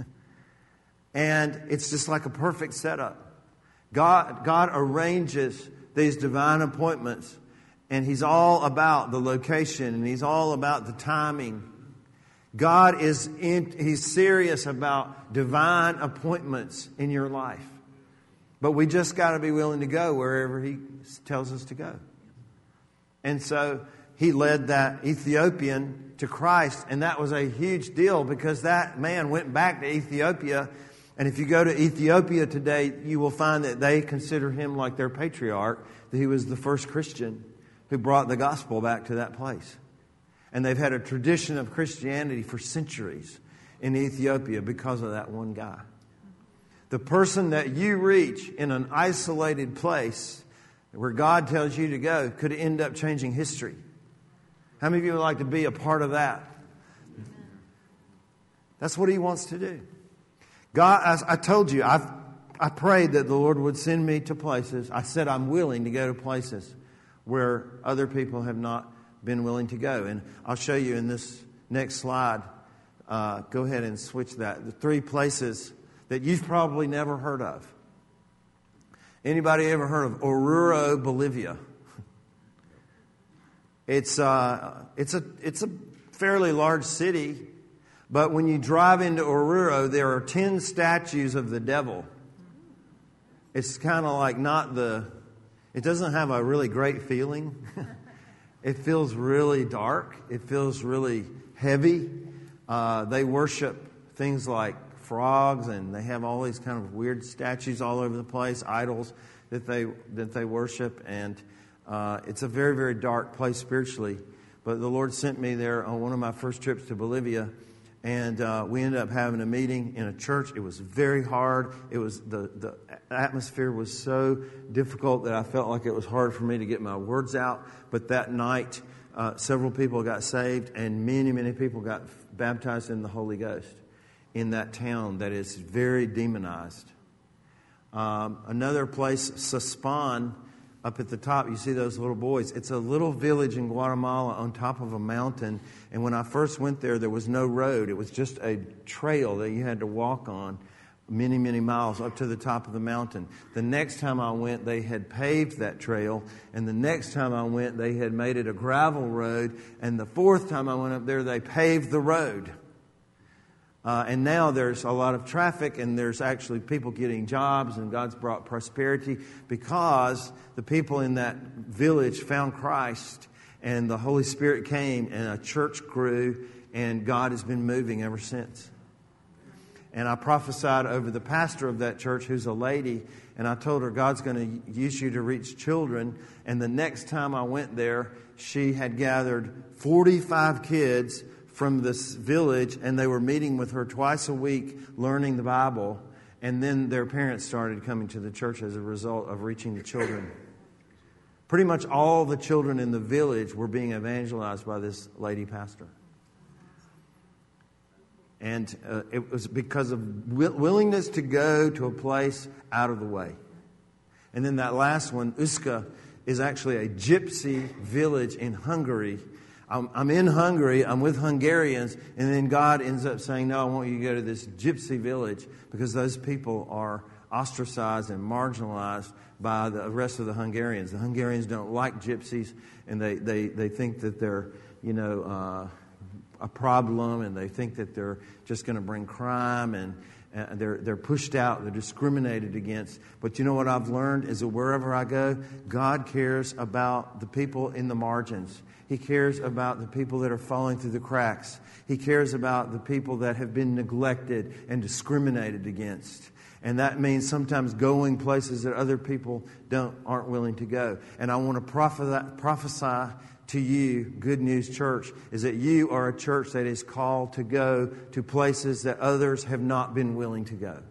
And it's just like a perfect setup. God, God arranges these divine appointments, and He's all about the location, and He's all about the timing. God is in, He's serious about divine appointments in your life. But we just got to be willing to go wherever He tells us to go. And so He led that Ethiopian to Christ, and that was a huge deal because that man went back to Ethiopia. And if you go to Ethiopia today, you will find that they consider him like their patriarch, that he was the first Christian who brought the gospel back to that place. And they've had a tradition of Christianity for centuries in Ethiopia because of that one guy. The person that you reach in an isolated place where God tells you to go could end up changing history. How many of you would like to be a part of that? That's what He wants to do. God, as I told you, I've, I prayed that the Lord would send me to places. I said I'm willing to go to places where other people have not been willing to go. And I'll show you in this next slide. Uh, go ahead and switch that. The three places that you've probably never heard of. Anybody ever heard of Oruro, Bolivia? It's uh, it's a it's a fairly large city. But when you drive into Oruro, there are ten statues of the devil. It's kind of like not the... It doesn't have a really great feeling. It feels really dark. It feels really heavy. Uh, they worship things like frogs, and they have all these kind of weird statues all over the place, idols that they that they worship. And uh, it's a very, very dark place spiritually. But the Lord sent me there on one of my first trips to Bolivia. And uh, we ended up having a meeting in a church. It was very hard. It was the, the atmosphere was so difficult that I felt like it was hard for me to get my words out. But that night, uh, several people got saved, and many, many people got baptized in the Holy Ghost in that town that is very demonized. Um, another place, Saspan, up at the top, you see those little boys. It's a little village in Guatemala on top of a mountain. And when I first went there, there was no road. It was just a trail that you had to walk on many, many miles up to the top of the mountain. The next time I went, they had paved that trail. And the next time I went, they had made it a gravel road. And the fourth time I went up there, they paved the road. Uh, and now there's a lot of traffic, and there's actually people getting jobs, and God's brought prosperity because the people in that village found Christ, and the Holy Spirit came, and a church grew, and God has been moving ever since. And I prophesied over the pastor of that church, who's a lady, and I told her, God's going to use you to reach children. And the next time I went there, she had gathered forty-five kids from this village, and they were meeting with her twice a week, learning the Bible. And then their parents started coming to the church as a result of reaching the children. Pretty much all the children in the village were being evangelized by this lady pastor. And uh, it was because of will- willingness to go to a place out of the way. And then that last one, Uska, is actually a gypsy village in Hungary. I'm, I'm in Hungary, I'm with Hungarians, and then God ends up saying, no, I want you to go to this gypsy village because those people are ostracized and marginalized by the rest of the Hungarians. The Hungarians don't like gypsies, and they, they, they think that they're you know, uh, a problem, and they think that they're just going to bring crime, and uh, they're they're pushed out, they're discriminated against. But you know what I've learned is that wherever I go, God cares about the people in the margins. He cares about the people that are falling through the cracks. He cares about the people that have been neglected and discriminated against. And that means sometimes going places that other people don't aren't willing to go. And I want to prophesy, prophesy to you, Good News Church, is that you are a church that is called to go to places that others have not been willing to go.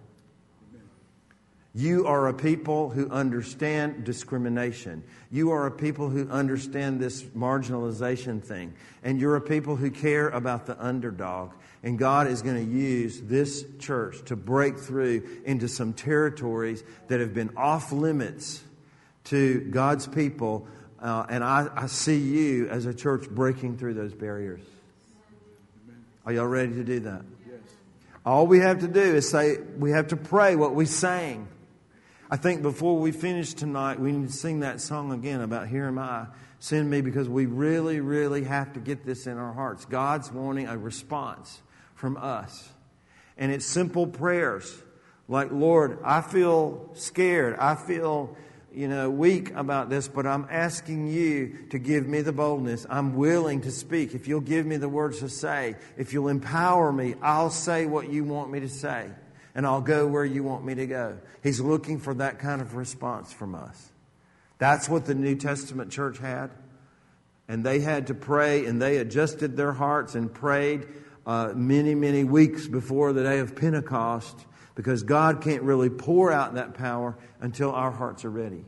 You are a people who understand discrimination. You are a people who understand this marginalization thing. And you're a people who care about the underdog. And God is going to use this church to break through into some territories that have been off limits to God's people. Uh, and I, I see you as a church breaking through those barriers. Are y'all ready to do that? Yes. All we have to do is say, we have to pray what we sang. I think before we finish tonight, we need to sing that song again about "Here am I, send me," because we really, really have to get this in our hearts. God's wanting a response from us. And it's simple prayers like, Lord, I feel scared. I feel, you know, weak about this, but I'm asking you to give me the boldness. I'm willing to speak. If you'll give me the words to say, if you'll empower me, I'll say what you want me to say. And I'll go where you want me to go. He's looking for that kind of response from us. That's what the New Testament church had. And they had to pray, and they adjusted their hearts and prayed uh, many, many weeks before the day of Pentecost, because God can't really pour out that power until our hearts are ready.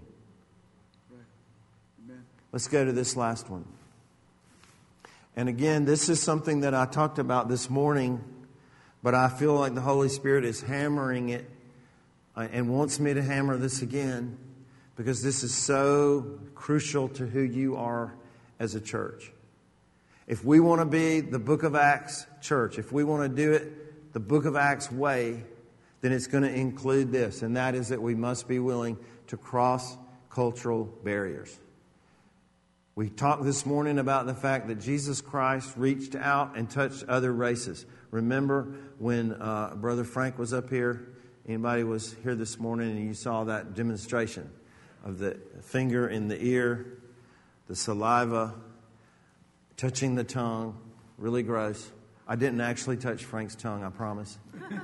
Amen. Let's go to this last one. And again, this is something that I talked about this morning, but I feel like the Holy Spirit is hammering it and wants me to hammer this again, because this is so crucial to who you are as a church. If we want to be the Book of Acts church, if we want to do it the Book of Acts way, then it's going to include this, and that is that we must be willing to cross cultural barriers. We talked this morning about the fact that Jesus Christ reached out and touched other races. Remember when uh, Brother Frank was up here? Anybody was here this morning and you saw that demonstration of the finger in the ear, the saliva, touching the tongue, really gross. I didn't actually touch Frank's tongue, I promise.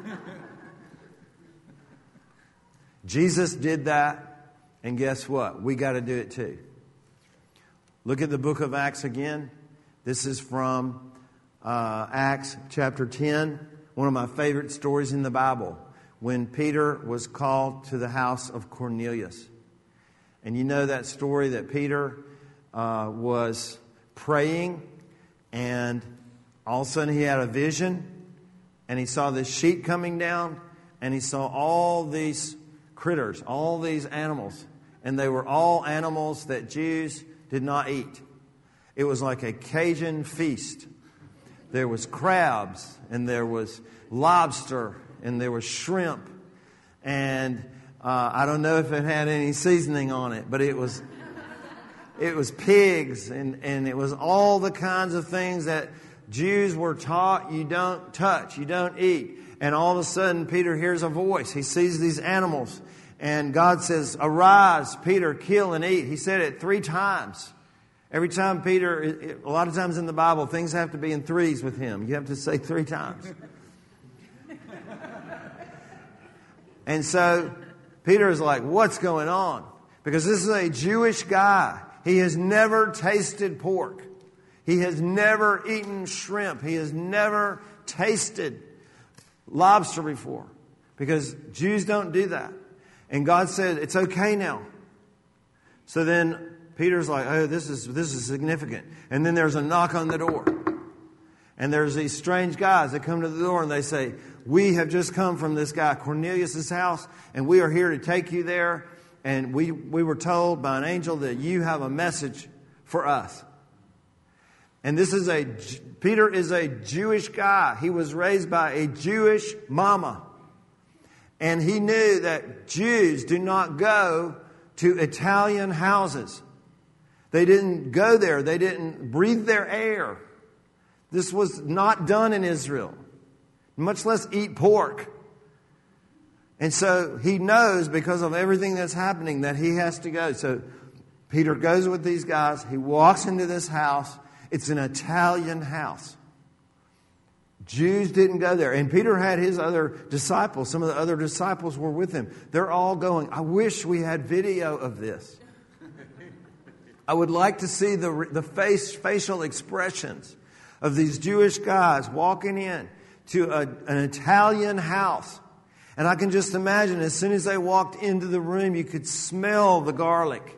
Jesus did that, and guess what? We got to do it too. Look at the book of Acts again. This is from uh, Acts chapter ten, one of my favorite stories in the Bible, when Peter was called to the house of Cornelius. And you know that story that Peter uh, was praying, and all of a sudden he had a vision, and he saw this sheet coming down, and he saw all these critters, all these animals, and they were all animals that Jews did not eat. It was like a Cajun feast. There was crabs, and there was lobster, and there was shrimp, and uh, I don't know if it had any seasoning on it, but it was it was pigs, and, and it was all the kinds of things that Jews were taught you don't touch, you don't eat. And all of a sudden, Peter hears a voice. He sees these animals. And God says, "Arise, Peter, kill and eat." He said it three times. Every time Peter, a lot of times in the Bible, things have to be in threes with him. You have to say three times. And so Peter is like, what's going on? Because this is a Jewish guy. He has never tasted pork. He has never eaten shrimp. He has never tasted lobster before, because Jews don't do that. And God said, it's okay now. So then Peter's like, oh, this is this is significant. And then there's a knock on the door. And there's these strange guys that come to the door and they say, we have just come from this guy Cornelius' house, and we are here to take you there. And we, we were told by an angel that you have a message for us. And this is a, Peter is a Jewish guy. He was raised by a Jewish mama. And he knew that Jews do not go to Italian houses. They didn't go there. They didn't breathe their air. This was not done in Israel, much less eat pork. And so he knows, because of everything that's happening, that he has to go. So Peter goes with these guys. He walks into this house. It's an Italian house. Jews didn't go there. And Peter had his other disciples. Some of the other disciples were with him. They're all going. I wish we had video of this. I would like to see the, the face, facial expressions of these Jewish guys walking in to a, an Italian house. And I can just imagine, as soon as they walked into the room, you could smell the garlic.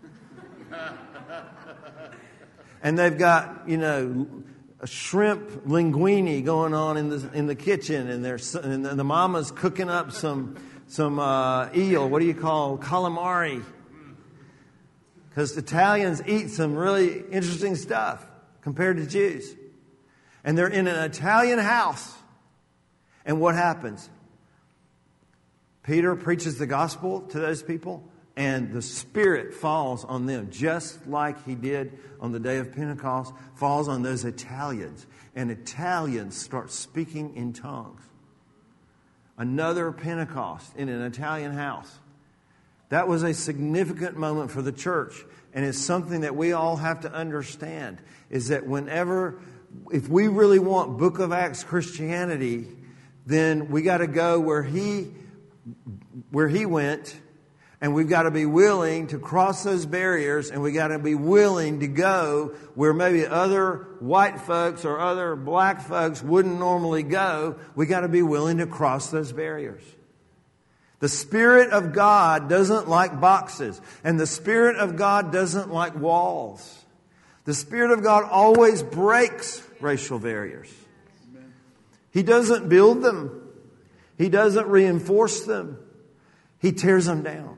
And they've got, you know, a shrimp linguine going on in the in the kitchen, and there's and the mama's cooking up some some uh, eel. What do you call calamari? Because Italians eat some really interesting stuff compared to Jews, and they're in an Italian house. And what happens? Peter preaches the gospel to those people, and the Spirit falls on them, just like He did on the day of Pentecost, falls on those Italians. And Italians start speaking in tongues. Another Pentecost in an Italian house. That was a significant moment for the church. And it's something that we all have to understand, is that whenever, if we really want Book of Acts Christianity, then we got to go where he, where he went. And we've got to be willing to cross those barriers, and we've got to be willing to go where maybe other white folks or other black folks wouldn't normally go. We've got to be willing to cross those barriers. The Spirit of God doesn't like boxes, and the Spirit of God doesn't like walls. The Spirit of God always breaks racial barriers. He doesn't build them. He doesn't reinforce them. He tears them down.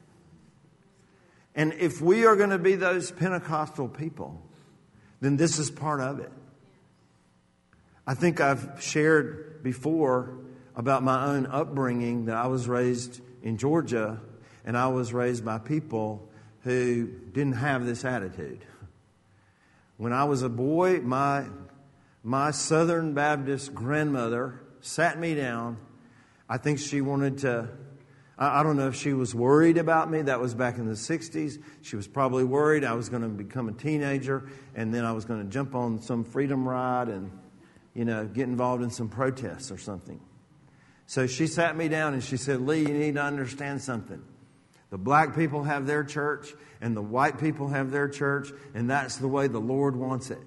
And if we are going to be those Pentecostal people, then this is part of it. I think I've shared before about my own upbringing, that I was raised in Georgia, and I was raised by people who didn't have this attitude. When I was a boy, my, my Southern Baptist grandmother sat me down. I think she wanted to... I don't know if she was worried about me. That was back in the sixties. She was probably worried I was going to become a teenager, and then I was going to jump on some freedom ride and, you know, get involved in some protests or something. So she sat me down and she said, Lee, you need to understand something. The black people have their church and the white people have their church, and that's the way the Lord wants it.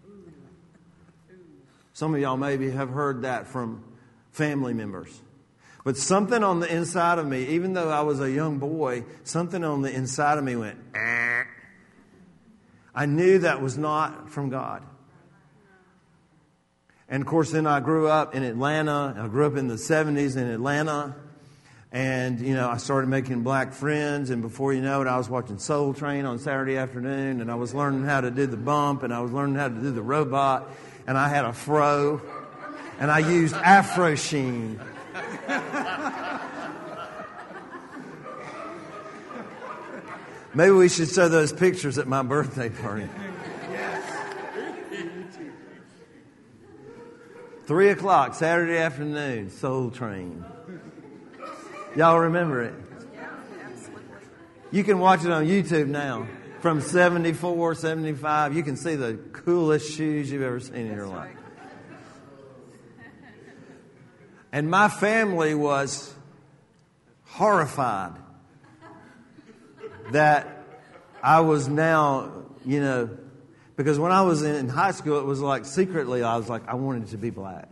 Some of y'all maybe have heard that from family members. But something on the inside of me, even though I was a young boy, something on the inside of me went, eh. I knew that was not from God. And of course, then I grew up in Atlanta. I grew up in the seventies in Atlanta. And, you know, I started making black friends. And before you know it, I was watching Soul Train on Saturday afternoon. And I was learning how to do the bump. And I was learning how to do the robot. And I had a fro. And I used Afro Sheen. Maybe we should show those pictures at my birthday party. Three o'clock Saturday afternoon, Soul Train. Y'all remember it? You can watch it on YouTube now. From seventy-four, seventy-five, you can see the coolest shoes you've ever seen in your life. And my family was horrified that I was now, you know, because when I was in high school, it was like secretly I was like, I wanted to be black.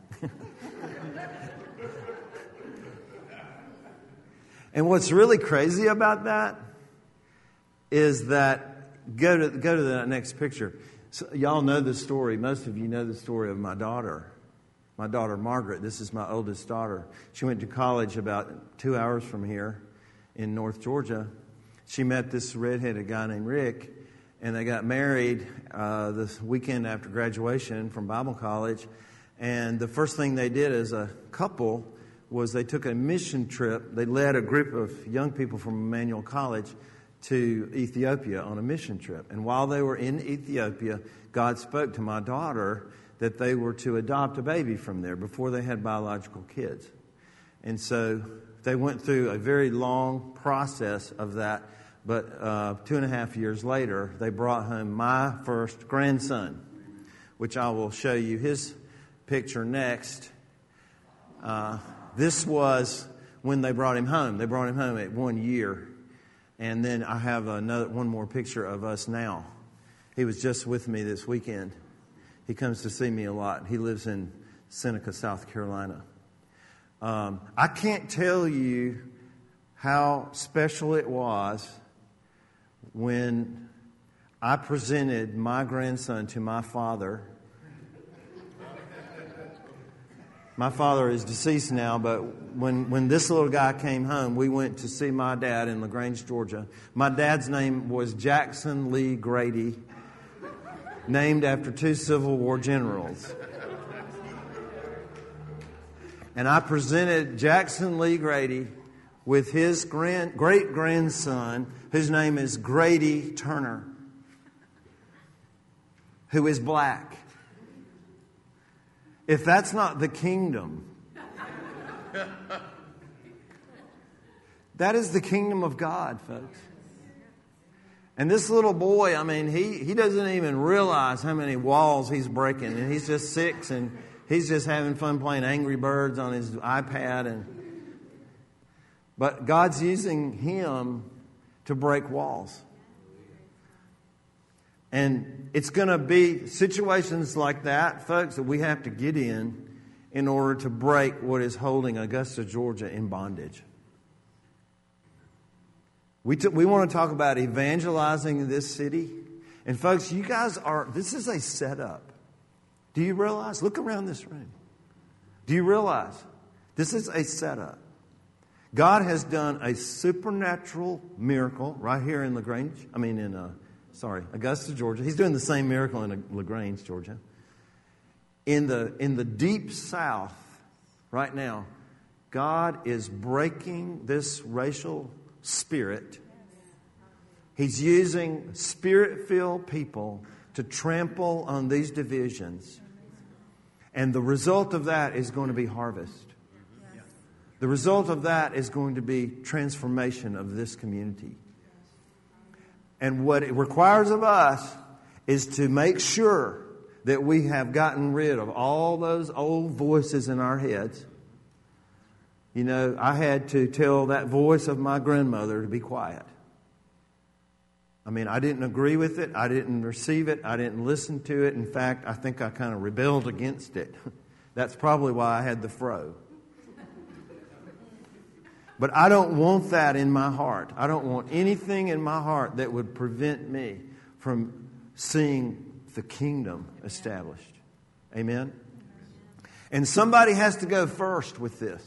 And what's really crazy about that is that, go to, go to the next picture. So y'all know the story. Most of you know the story of my daughter. My daughter, Margaret. This is my oldest daughter. She went to college about two hours from here in North Georgia. She met this redheaded guy named Rick, and they got married uh, this weekend after graduation from Bible college. And the first thing they did as a couple was they took a mission trip. They led a group of young people from Emmanuel College to Ethiopia on a mission trip. And while they were in Ethiopia, God spoke to my daughter that they were to adopt a baby from there before they had biological kids. And so they went through a very long process of that. But uh, two and a half years later, they brought home my first grandson, which I will show you his picture next. Uh, this was when they brought him home. They brought him home at one year. And then I have another one more picture of us now. He was just with me this weekend. He comes to see me a lot. He lives in Seneca, South Carolina. Um, I can't tell you how special it was when I presented my grandson to my father. My father is deceased now, but when, when this little guy came home, we went to see my dad in LaGrange, Georgia. My dad's name was Jackson Lee Grady, named after two Civil War generals. And I presented Jackson Lee Grady with his grand, great-grandson, whose name is Grady Turner, who is black. If that's not the kingdom, that is the kingdom of God, folks. And this little boy, I mean, he, he doesn't even realize how many walls he's breaking. And he's just six, and he's just having fun playing Angry Birds on his iPad. And But God's using him to break walls. And it's going to be situations like that, folks, that we have to get in in order to break what is holding Augusta, Georgia in bondage. We, t- we want to talk about evangelizing this city. And folks, you guys are, this is a setup. Do you realize? Look around this room. Do you realize? This is a setup. God has done a supernatural miracle right here in LaGrange. I mean, in, uh, sorry, Augusta, Georgia. He's doing the same miracle in LaGrange, Georgia. In the, in the deep south right now, God is breaking this racial spirit. He's using spirit-filled people to trample on these divisions. And the result of that is going to be harvest. The result of that is going to be transformation of this community. And what it requires of us is to make sure that we have gotten rid of all those old voices in our heads. You know, I had to tell that voice of my grandmother to be quiet. I mean, I didn't agree with it. I didn't receive it. I didn't listen to it. In fact, I think I kind of rebelled against it. That's probably why I had the fro. But I don't want that in my heart. I don't want anything in my heart that would prevent me from seeing the kingdom established. Amen? And somebody has to go first with this.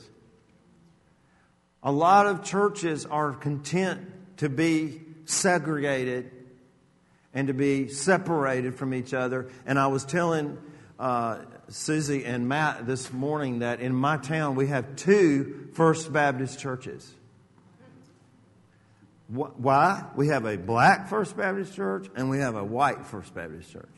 A lot of churches are content to be segregated and to be separated from each other. And I was telling uh, Susie and Matt this morning that in my town we have two First Baptist churches. Why? We have a black First Baptist church and we have a white First Baptist church.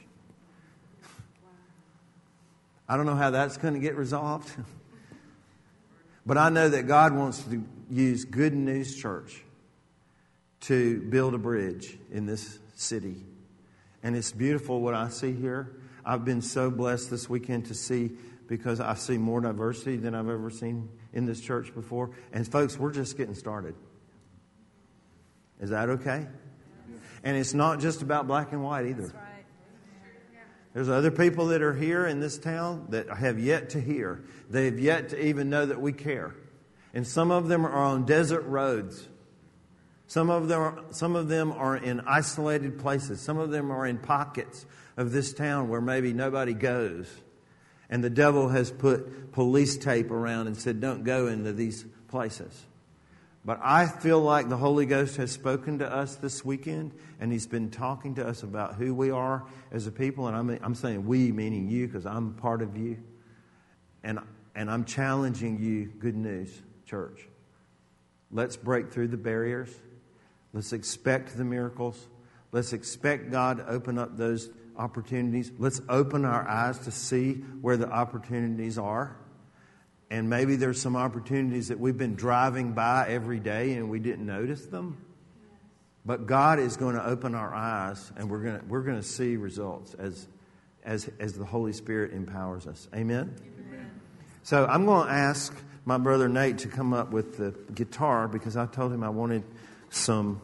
I don't know how that's going to get resolved. But I know that God wants to use Good News Church to build a bridge in this city. And it's beautiful what I see here. I've been so blessed this weekend to see, because I see more diversity than I've ever seen in this church before. And folks, we're just getting started. Is that okay? And it's not just about black and white either. There's other people that are here in this town that have yet to hear. They have yet to even know that we care. And some of them are on desert roads. Some of them are, some of them are in isolated places. Some of them are in pockets of this town where maybe nobody goes. And the devil has put police tape around and said, don't go into these places. But I feel like the Holy Ghost has spoken to us this weekend, and He's been talking to us about who we are as a people. And I'm, I'm saying we, meaning you, because I'm part of you. And, and I'm challenging you, Good News Church. Let's break through the barriers. Let's expect the miracles. Let's expect God to open up those opportunities. Let's open our eyes to see where the opportunities are. And maybe there's some opportunities that we've been driving by every day and we didn't notice them. But God is going to open our eyes, and we're going to we're going to see results as as as the Holy Spirit empowers us. Amen? Amen. So I'm going to ask my brother Nate to come up with the guitar, because I told him I wanted some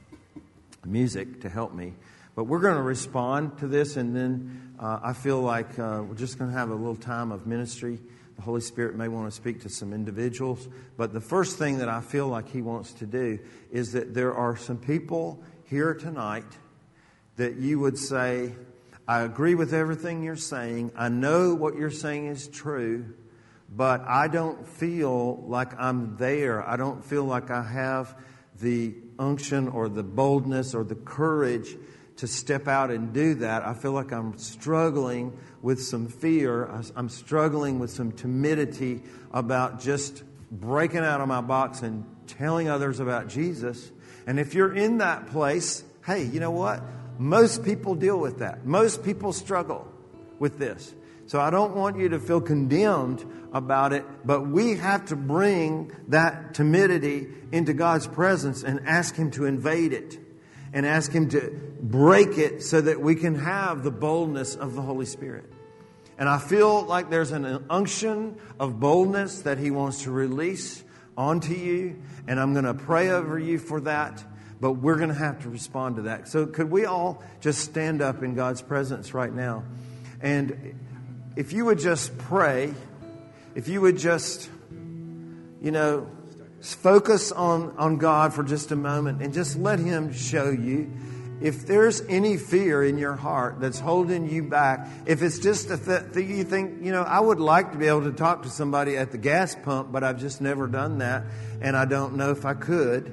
music to help me. But we're going to respond to this, and then uh, I feel like uh, we're just going to have a little time of ministry. The Holy Spirit may want to speak to some individuals. But the first thing that I feel like He wants to do is that there are some people here tonight that you would say, I agree with everything you're saying. I know what you're saying is true, but I don't feel like I'm there. I don't feel like I have the unction or the boldness or the courage to step out and do that. I feel like I'm struggling with some fear. I'm struggling with some timidity about just breaking out of my box and telling others about Jesus. And if you're in that place, hey, you know what? Most people deal with that. Most people struggle with this. So I don't want you to feel condemned about it, but we have to bring that timidity into God's presence and ask Him to invade it. And ask Him to break it so that we can have the boldness of the Holy Spirit. And I feel like there's an unction of boldness that He wants to release onto you. And I'm going to pray over you for that. But we're going to have to respond to that. So could we all just stand up in God's presence right now? And if you would just pray, if you would just, you know, focus on, on God for just a moment and just let Him show you. If there's any fear in your heart that's holding you back, if it's just a th- thing you think, you know, I would like to be able to talk to somebody at the gas pump, but I've just never done that, and I don't know if I could.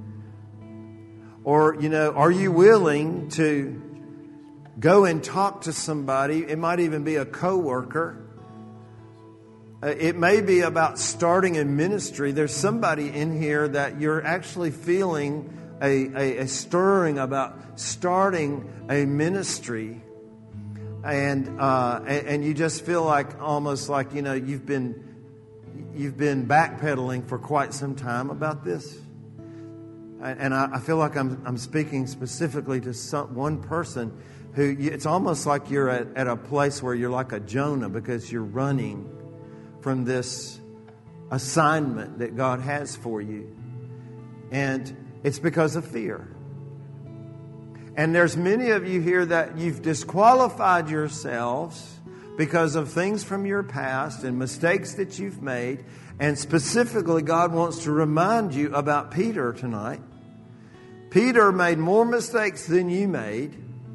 Or, you know, are you willing to go and talk to somebody? It might even be a coworker. It may be about starting a ministry. There's somebody in here that you're actually feeling a, a, a stirring about starting a ministry. And, uh, and and you just feel like almost like, you know, you've been you've been backpedaling for quite some time about this. And I, I feel like I'm I'm speaking specifically to some, one person who you, it's almost like you're at, at a place where you're like a Jonah, because you're running from this assignment that God has for you. And it's because of fear. And there's many of you here that you've disqualified yourselves because of things from your past and mistakes that you've made. And specifically, God wants to remind you about Peter tonight. Peter made more mistakes than you made.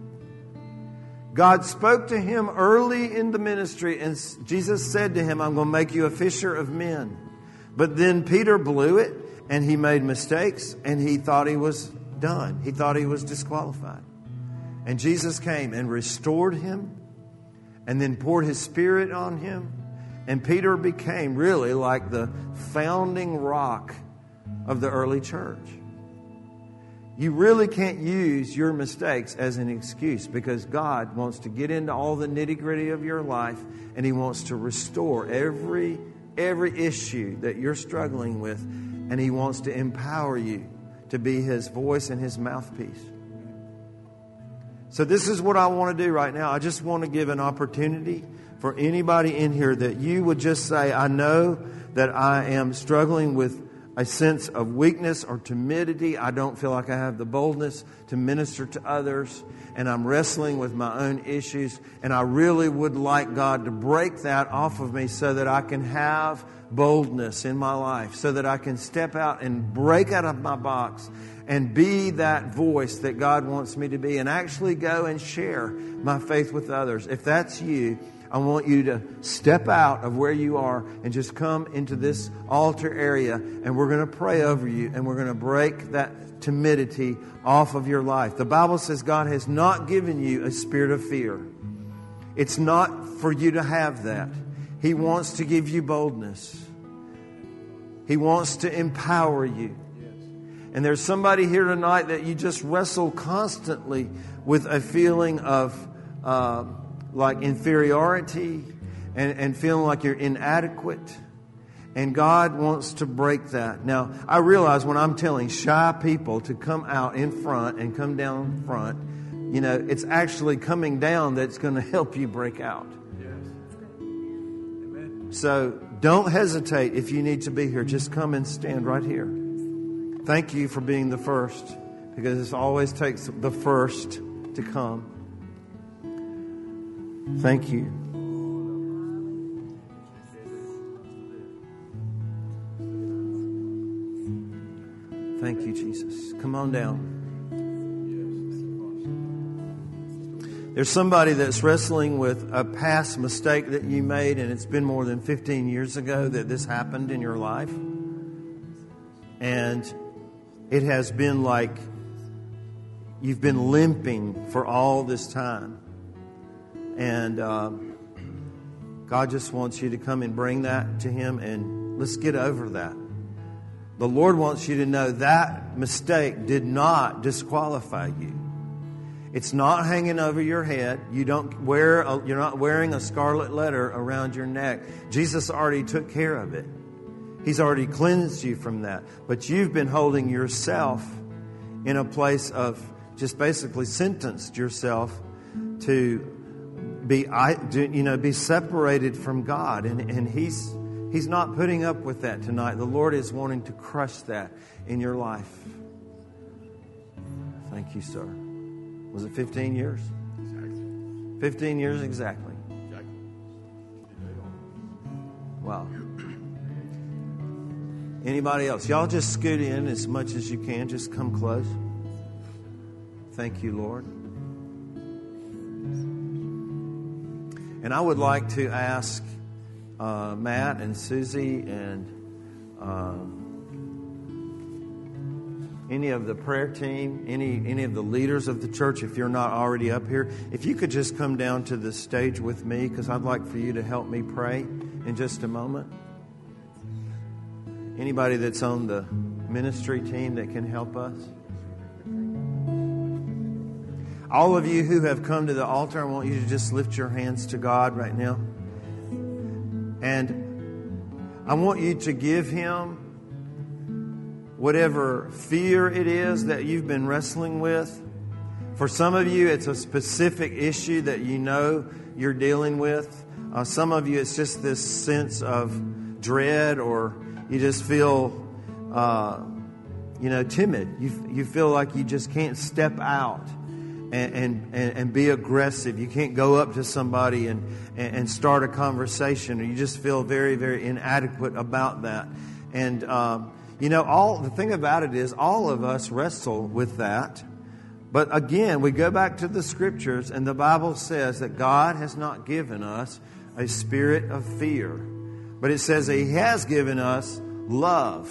God spoke to him early in the ministry, and Jesus said to him, I'm going to make you a fisher of men. But then Peter blew it, and he made mistakes, and he thought he was done. He thought he was disqualified. And Jesus came and restored him, and then poured His Spirit on him. And Peter became really like the founding rock of the early church. You really can't use your mistakes as an excuse, because God wants to get into all the nitty-gritty of your life, and He wants to restore every every issue that you're struggling with, and He wants to empower you to be His voice and His mouthpiece. So this is what I want to do right now. I just want to give an opportunity for anybody in here that you would just say, I know that I am struggling with a sense of weakness or timidity. I don't feel like I have the boldness to minister to others, and I'm wrestling with my own issues, and I really would like God to break that off of me so that I can have boldness in my life, so that I can step out and break out of my box and be that voice that God wants me to be, and actually go and share my faith with others. If that's you, I want you to step out of where you are and just come into this altar area, and we're going to pray over you, and we're going to break that timidity off of your life. The Bible says God has not given you a spirit of fear. It's not for you to have that. He wants to give you boldness. He wants to empower you. And there's somebody here tonight that you just wrestle constantly with a feeling of uh, like inferiority and, and feeling like you're inadequate. And God wants to break that. Now, I realize when I'm telling shy people to come out in front and come down front, you know, it's actually coming down that's going to help you break out. Yes. Amen. So don't hesitate if you need to be here. Just come and stand right here. Thank you for being the first, because it always takes the first to come. Thank you. Thank you, Jesus. Come on down. There's somebody that's wrestling with a past mistake that you made, and it's been more than fifteen years ago that this happened in your life. And it has been like you've been limping for all this time. And uh, God just wants you to come and bring that to Him, and let's get over that. The Lord wants you to know that mistake did not disqualify you. It's not hanging over your head. You don't wear a, you're not wearing a scarlet letter around your neck. Jesus already took care of it. He's already cleansed you from that. But you've been holding yourself in a place of just basically sentenced yourself to be, you know, be separated from God, and and He's. He's not putting up with that tonight. The Lord is wanting to crush that in your life. Thank you, sir. Was it fifteen years? Exactly. fifteen years exactly. Exactly. Wow. Anybody else? Y'all just scoot in as much as you can. Just come close. Thank you, Lord. And I would like to ask Uh, Matt and Susie and uh, any of the prayer team, any any of the leaders of the church, if you're not already up here, if you could just come down to the stage with me, because I'd like for you to help me pray in just a moment. Anybody that's on the ministry team that can help us. All of you who have come to the altar, I want you to just lift your hands to God right now. And I want you to give Him whatever fear it is that you've been wrestling with. For some of you, it's a specific issue that you know you're dealing with. Uh, some of you, it's just this sense of dread, or you just feel, uh, you know, timid. You you feel like you just can't step out and and, and be aggressive. You can't go up to somebody and, and start a conversation, or you just feel very, very inadequate about that. And, um, you know, all the thing about it is all of us wrestle with that. But again, we go back to the Scriptures, and the Bible says that God has not given us a spirit of fear. But it says that He has given us love.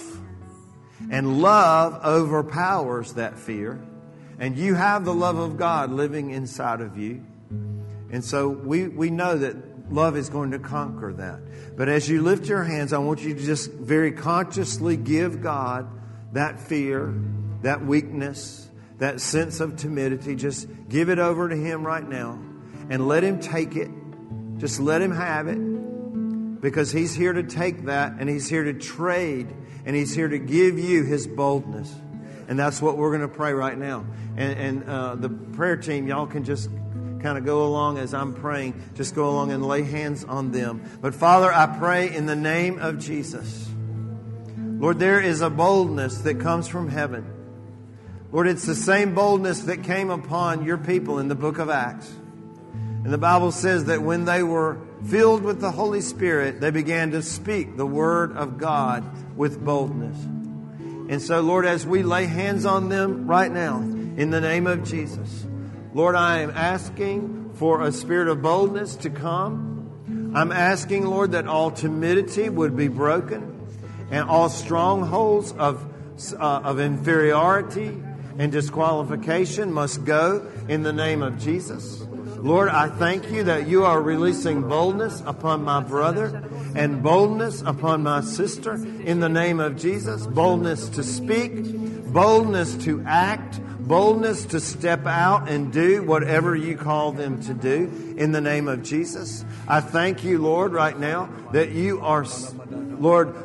And love overpowers that fear. And you have the love of God living inside of you. And so we, we know that love is going to conquer that. But as you lift your hands, I want you to just very consciously give God that fear, that weakness, that sense of timidity. Just give it over to Him right now and let Him take it. Just let Him have it, because He's here to take that, and He's here to trade, and He's here to give you His boldness. And that's what we're going to pray right now. And, and uh, the prayer team, y'all can just kind of go along as I'm praying. Just go along and lay hands on them. But Father, I pray in the name of Jesus. Lord, there is a boldness that comes from heaven. Lord, it's the same boldness that came upon your people in the book of Acts. And the Bible says that when they were filled with the Holy Spirit, they began to speak the word of God with boldness. And so, Lord, as we lay hands on them right now, in the name of Jesus, Lord, I am asking for a spirit of boldness to come. I'm asking, Lord, that all timidity would be broken, and all strongholds of uh, of inferiority and disqualification must go in the name of Jesus. Lord, I thank you that you are releasing boldness upon my brother, and boldness upon my sister in the name of Jesus. Boldness to speak, boldness to act, boldness to step out and do whatever you call them to do in the name of Jesus. I thank you, Lord, right now that you are, Lord,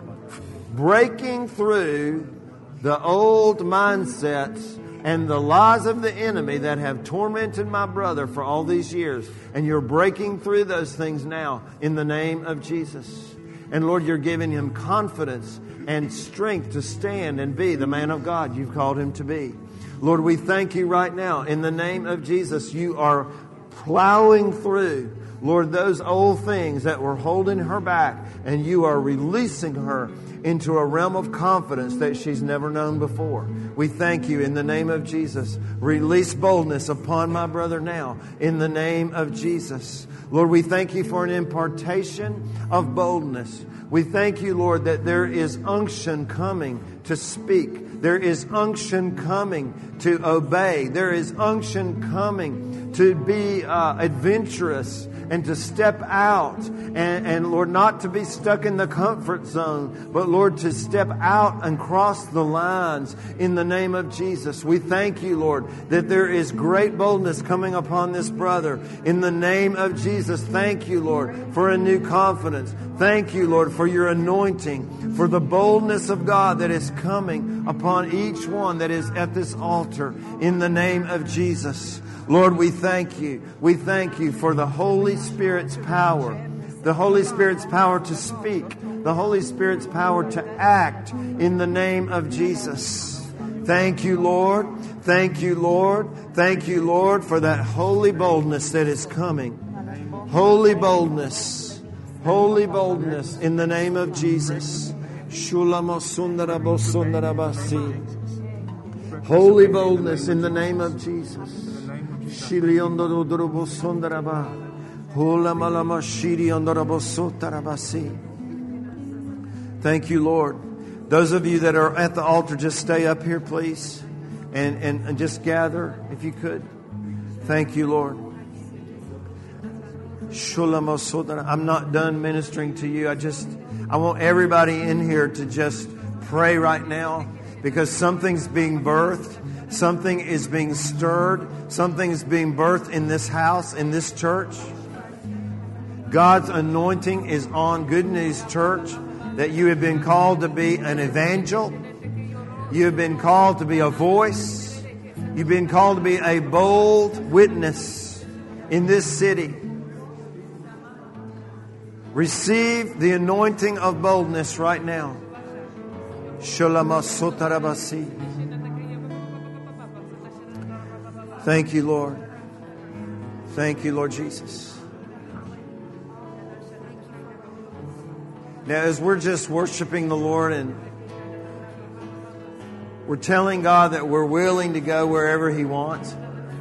breaking through the old mindsets and the lies of the enemy that have tormented my brother for all these years. And you're breaking through those things now in the name of Jesus. And Lord, you're giving him confidence and strength to stand and be the man of God you've called him to be. Lord, we thank you right now in the name of Jesus. You are plowing through, Lord, those old things that were holding her back, and you are releasing her into a realm of confidence that she's never known before. We thank you in the name of Jesus. Release boldness upon my brother now in the name of Jesus. Lord, we thank you for an impartation of boldness. We thank you, Lord, that there is unction coming to speak. There is unction coming to obey. There is unction coming to be uh, adventurous and to step out. And, and, Lord, not to be stuck in the comfort zone, but, Lord, to step out and cross the lines in the name of Jesus. We thank you, Lord, that there is great boldness coming upon this brother in the name of Jesus. Thank you, Lord, for a new confidence. Thank you, Lord, for your anointing, for the boldness of God that is coming upon each one that is at this altar in the name of Jesus. Lord, we thank you. We thank you for the Holy Spirit's power, the Holy Spirit's power to speak, the Holy Spirit's power to act in the name of Jesus. Thank you, Lord. Thank you, Lord. Thank you, Lord, for that holy boldness that is coming. Holy boldness. Holy boldness in the name of Jesus. Holy boldness in the name of Jesus. Thank you, Lord. Those of you that are at the altar, just stay up here, please, and, and, and just gather if you could. Thank you, Lord. I'm not done ministering to you. I just, I want everybody in here to just pray right now, because something's being birthed. Something is being stirred. Something is being birthed in this house, in this church. God's anointing is on Good News Church, that you have been called to be an evangel. You have been called to be a voice. You've been called to be a bold witness in this city. Receive the anointing of boldness right now. Thank you, Lord. Thank you, Lord Jesus. Now, as we're just worshiping the Lord and we're telling God that we're willing to go wherever He wants.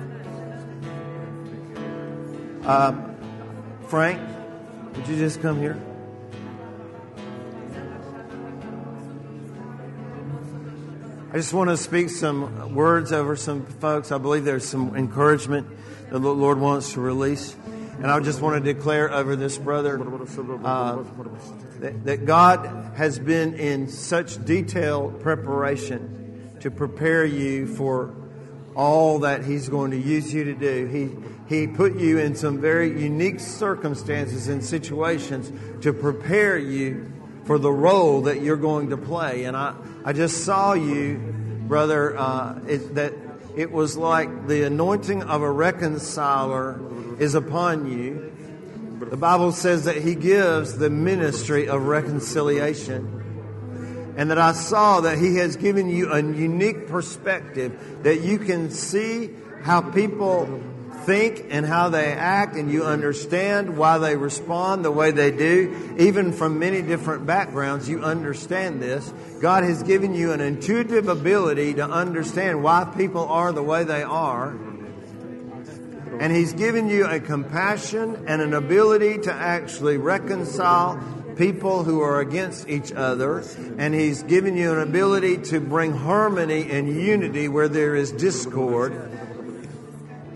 Uh, Frank, would you just come here? I just want to speak some words over some folks. I believe there's some encouragement that the Lord wants to release. And I just want to declare over this brother uh, that, that God has been in such detailed preparation to prepare you for all that He's going to use you to do. He He put you in some very unique circumstances and situations to prepare you for the role that you're going to play. And I, I just saw you, brother, uh, it, that it was like the anointing of a reconciler is upon you. The Bible says that He gives the ministry of reconciliation. And that I saw that He has given you a unique perspective that you can see how people think and how they act, and you understand why they respond the way they do. Even from many different backgrounds, you understand this. God has given you an intuitive ability to understand why people are the way they are. And He's given you a compassion and an ability to actually reconcile people who are against each other. And He's given you an ability to bring harmony and unity where there is discord.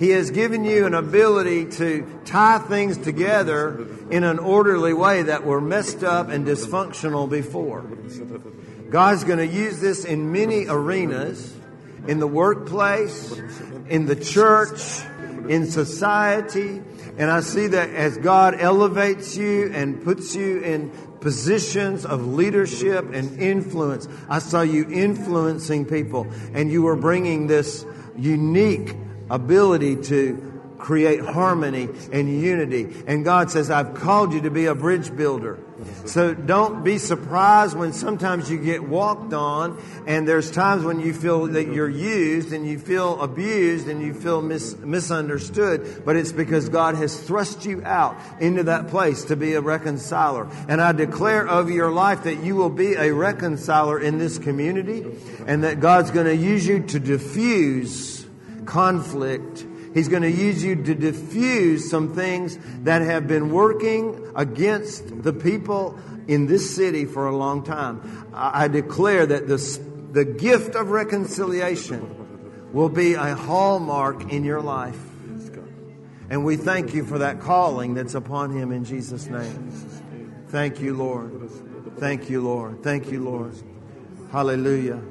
He has given you an ability to tie things together in an orderly way that were messed up and dysfunctional before. God's going to use this in many arenas, in the workplace, in the church, in society. And I see that as God elevates you and puts you in positions of leadership and influence, I saw you influencing people, and you were bringing this unique ability to create harmony and unity. And God says, I've called you to be a bridge builder. So don't be surprised when sometimes you get walked on, and there's times when you feel that you're used and you feel abused and you feel mis- misunderstood. But it's because God has thrust you out into that place to be a reconciler. And I declare over your life that you will be a reconciler in this community, and that God's going to use you to diffuse conflict. He's going to use you to diffuse some things that have been working against the people in this city for a long time. I declare that the, the gift of reconciliation will be a hallmark in your life. And we thank you for that calling that's upon him in Jesus' name. Thank you, Lord. Thank you, Lord. Thank you, Lord. Hallelujah.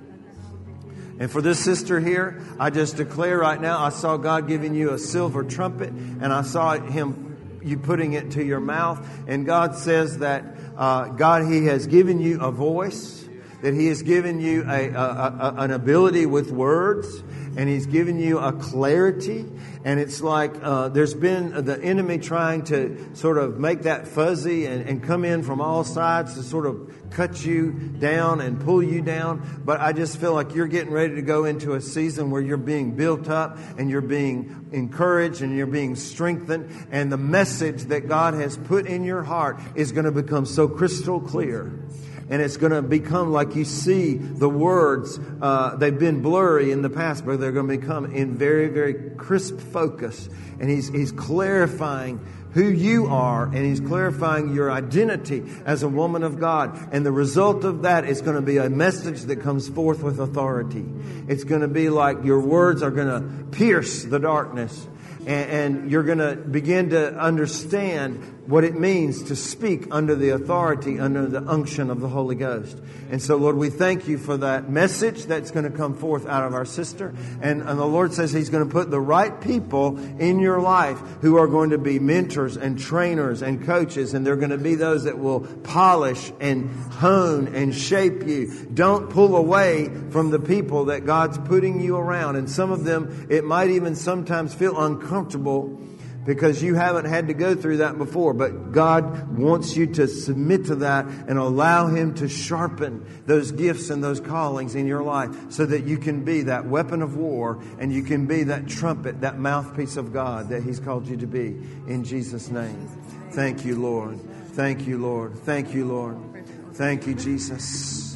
And for this sister here, I just declare right now, I saw God giving you a silver trumpet, and I saw him, you putting it to your mouth. And God says that uh, God, he has given you a voice, that he has given you a, a, a, an ability with words, and he's given you a clarity. And it's like uh, there's been the enemy trying to sort of make that fuzzy and, and come in from all sides to sort of cut you down and pull you down. But I just feel like you're getting ready to go into a season where you're being built up and you're being encouraged and you're being strengthened. And the message that God has put in your heart is going to become so crystal clear. And it's going to become like you see the words. Uh, they've been blurry in the past, but they're going to become in very, very crisp focus. And he's, he's clarifying who you are, and he's clarifying your identity as a woman of God. And the result of that is going to be a message that comes forth with authority. It's going to be like your words are going to pierce the darkness. And you're going to begin to understand what it means to speak under the authority, under the unction of the Holy Ghost. And so, Lord, we thank you for that message that's going to come forth out of our sister. And, and the Lord says he's going to put the right people in your life who are going to be mentors and trainers and coaches. And they're going to be those that will polish and hone and shape you. Don't pull away from the people that God's putting you around. And some of them, it might even sometimes feel uncomfortable because you haven't had to go through that before. But God wants you to submit to that and allow him to sharpen those gifts and those callings in your life so that you can be that weapon of war and you can be that trumpet, that mouthpiece of God that he's called you to be, in Jesus' name. Thank you, Lord. Thank you, Lord. Thank you, Lord. Thank you, Jesus.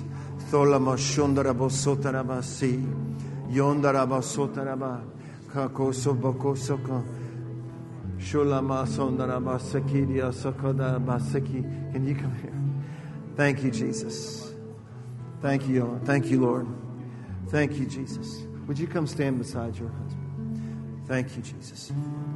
Can you come here? Thank you, Jesus. Thank you, Lord. Thank you, Lord. Thank you, Jesus. Would you come stand beside your husband? Thank you, Jesus.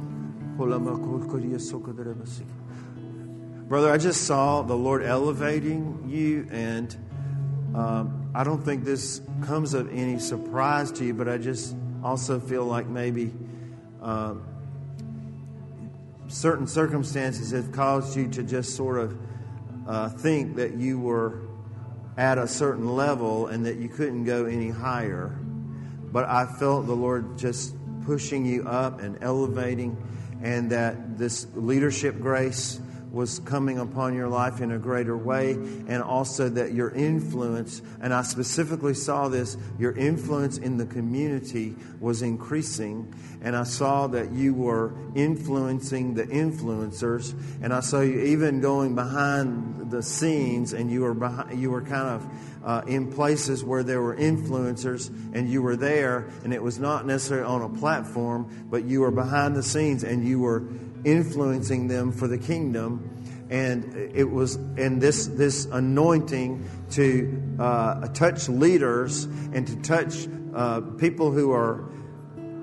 Brother, I just saw the Lord elevating you, and um, I don't think this comes of any surprise to you, but I just also feel like maybe um, certain circumstances have caused you to just sort of uh, think that you were at a certain level and that you couldn't go any higher. But I felt the Lord just pushing you up and elevating, and that this leadership grace was coming upon your life in a greater way, and also that your influence, and I specifically saw this, your influence in the community was increasing, and I saw that you were influencing the influencers, and I saw you even going behind the scenes, and you were behind, you were kind of uh, in places where there were influencers, and you were there, and it was not necessarily on a platform, but you were behind the scenes, and you were influencing them for the kingdom. And it was and this this anointing to uh, touch leaders and to touch uh, people who are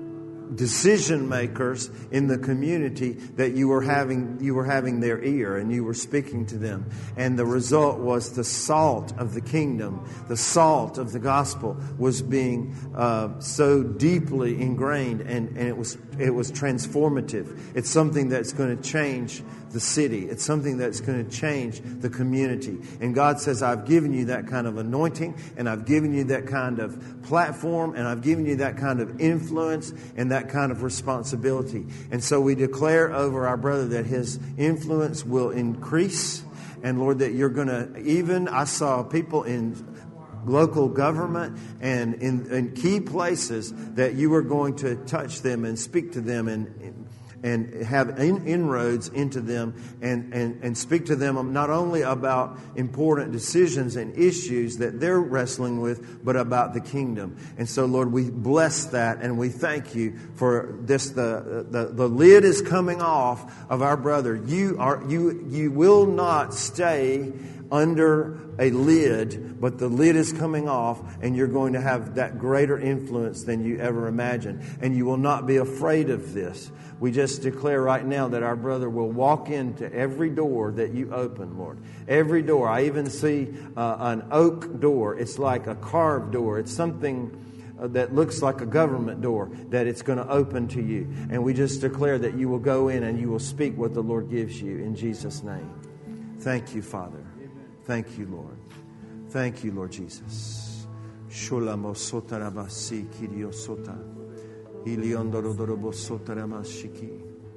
decision makers in the community that you were having you were having their ear and you were speaking to them. And the result was the salt of the kingdom, the salt of the gospel was being uh, so deeply ingrained, and, and it was it was transformative. It's something that's going to change the city. It's something that's going to change the community. And God says, I've given you that kind of anointing, and I've given you that kind of platform, and I've given you that kind of influence and that kind of responsibility. And so we declare over our brother that his influence will increase. And Lord, that you're going to, even I saw people in local government and in, in key places that you were going to touch them and speak to them and and have in, inroads into them and, and, and speak to them not only about important decisions and issues that they're wrestling with, but about the kingdom. And so, Lord, we bless that and we thank you for this. The, the, the lid is coming off of our brother. You are you you will not stay under a lid, but the lid is coming off, and you're going to have that greater influence than you ever imagined. And you will not be afraid of this. We just declare right now that our brother will walk into every door that you open, Lord. Every door. I even see uh, an oak door. It's like a carved door. It's something uh, that looks like a government door that it's going to open to you. And we just declare that you will go in and you will speak what the Lord gives you in Jesus' name. Thank you, Father. Thank you, Lord. Thank you, Lord Jesus. Sholamo sotarabasi kirio sota. Iliondoro dorobo sotaramashiki.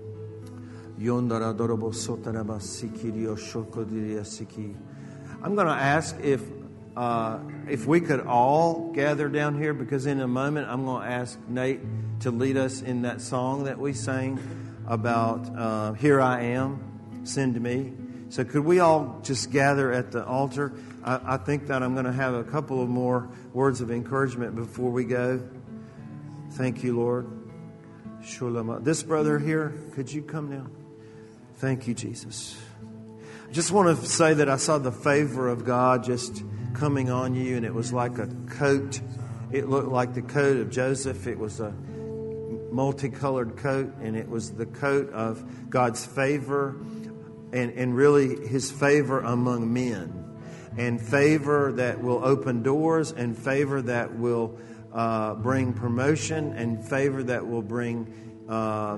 Yondara dorobo sotarabasi kirio shokodiriasiki. I'm going to ask if uh, if we could all gather down here, because in a moment I'm going to ask Nate to lead us in that song that we sang about uh, Here I Am, Send Me. So could we all just gather at the altar? I, I think that I'm going to have a couple of more words of encouragement before we go. Thank you, Lord. Shulama. This brother here, could you come now? Thank you, Jesus. I just want to say that I saw the favor of God just coming on you, and it was like a coat. It looked like the coat of Joseph. It was a multicolored coat, and it was the coat of God's favor. And, and really his favor among men, and favor that will open doors, and favor that will uh, bring promotion, and favor that will bring uh,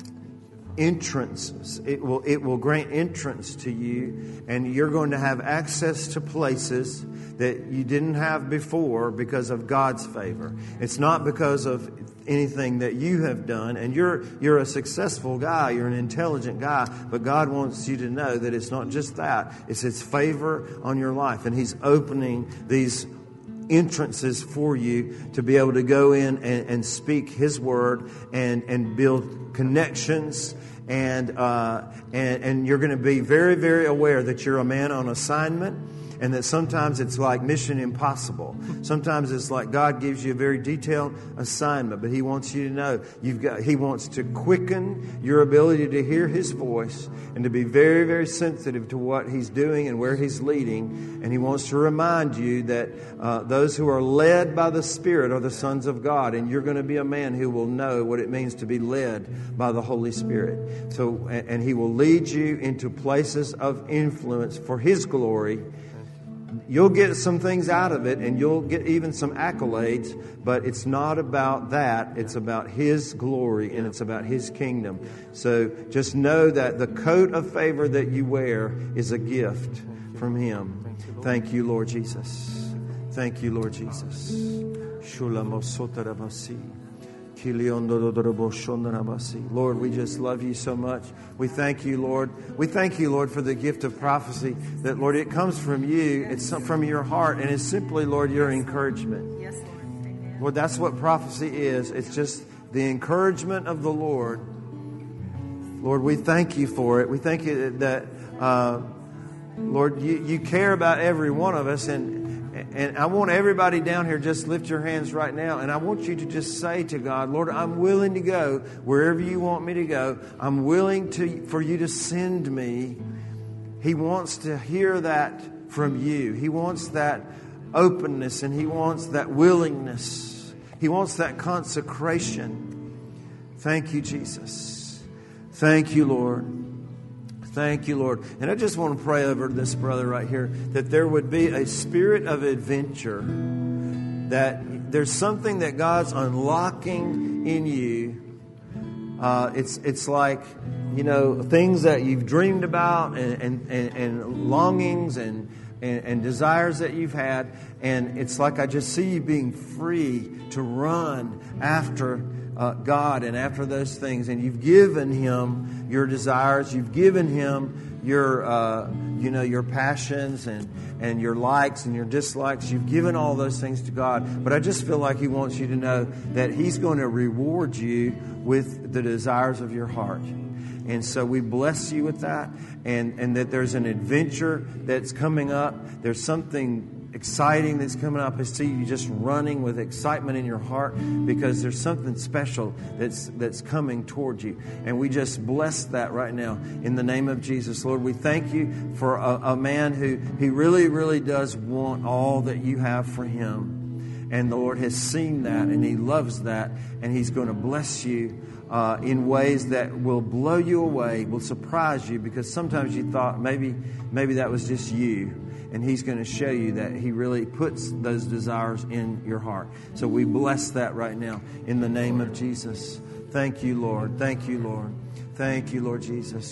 entrances. It will it will grant entrance to you, and you're going to have access to places that you didn't have before because of God's favor. It's not because of anything that you have done, and you're you're a successful guy, you're an intelligent guy, but God wants you to know that it's not just that, it's His favor on your life, and He's opening these entrances for you to be able to go in and, and speak His word and, and build connections, and, uh, and and you're going to be very, very aware that you're a man on assignment. And that sometimes it's like mission impossible. Sometimes it's like God gives you a very detailed assignment, but He wants you to know you've got. He wants to quicken your ability to hear His voice and to be very, very sensitive to what He's doing and where He's leading. And He wants to remind you that uh, those who are led by the Spirit are the sons of God, and you're going to be a man who will know what it means to be led by the Holy Spirit. So, and He will lead you into places of influence for His glory. You'll get some things out of it, and you'll get even some accolades, but it's not about that. It's about His glory, and it's about His kingdom. So just know that the coat of favor that you wear is a gift from Him. Thank you, Lord Jesus. Thank you, Lord Jesus. Lord, we just love you so much. We thank you, Lord. We thank you, Lord, for the gift of prophecy. That, Lord, it comes from you. It's from your heart. And it's simply, Lord, your encouragement. Yes, Lord. Amen. Lord, that's what prophecy is. It's just the encouragement of the Lord. Lord, we thank you for it. We thank you that, uh, Lord, you, you care about every one of us. And And I want everybody down here, just lift your hands right now. And I want you to just say to God, Lord, I'm willing to go wherever you want me to go. I'm willing to for you to send me. He wants to hear that from you. He wants that openness, and He wants that willingness. He wants that consecration. Thank you, Jesus. Thank you, Lord. Thank you, Lord. And I just want to pray over this brother right here, that there would be a spirit of adventure, that there's something that God's unlocking in you. Uh, it's it's like, you know, things that you've dreamed about and, and, and, and longings and, and, and desires that you've had. And it's like I just see you being free to run after uh, God and after those things. And you've given Him your desires. You've given Him your, uh, you know, your passions and, and your likes and your dislikes. You've given all those things to God. But I just feel like He wants you to know that He's going to reward you with the desires of your heart. And so we bless you with that, and, and that there's an adventure that's coming up. There's something exciting that's coming up. I see you just running with excitement in your heart because there's something special that's that's coming toward you. And we just bless that right now in the name of Jesus. Lord, we thank you for a, a man who he really, really does want all that you have for him. And the Lord has seen that, and He loves that, and He's going to bless you uh, in ways that will blow you away, will surprise you, because sometimes you thought maybe maybe that was just you. And He's going to show you that He really puts those desires in your heart. So we bless that right now in the name of Jesus. Thank you, Lord. Thank you, Lord. Thank you, Lord Jesus.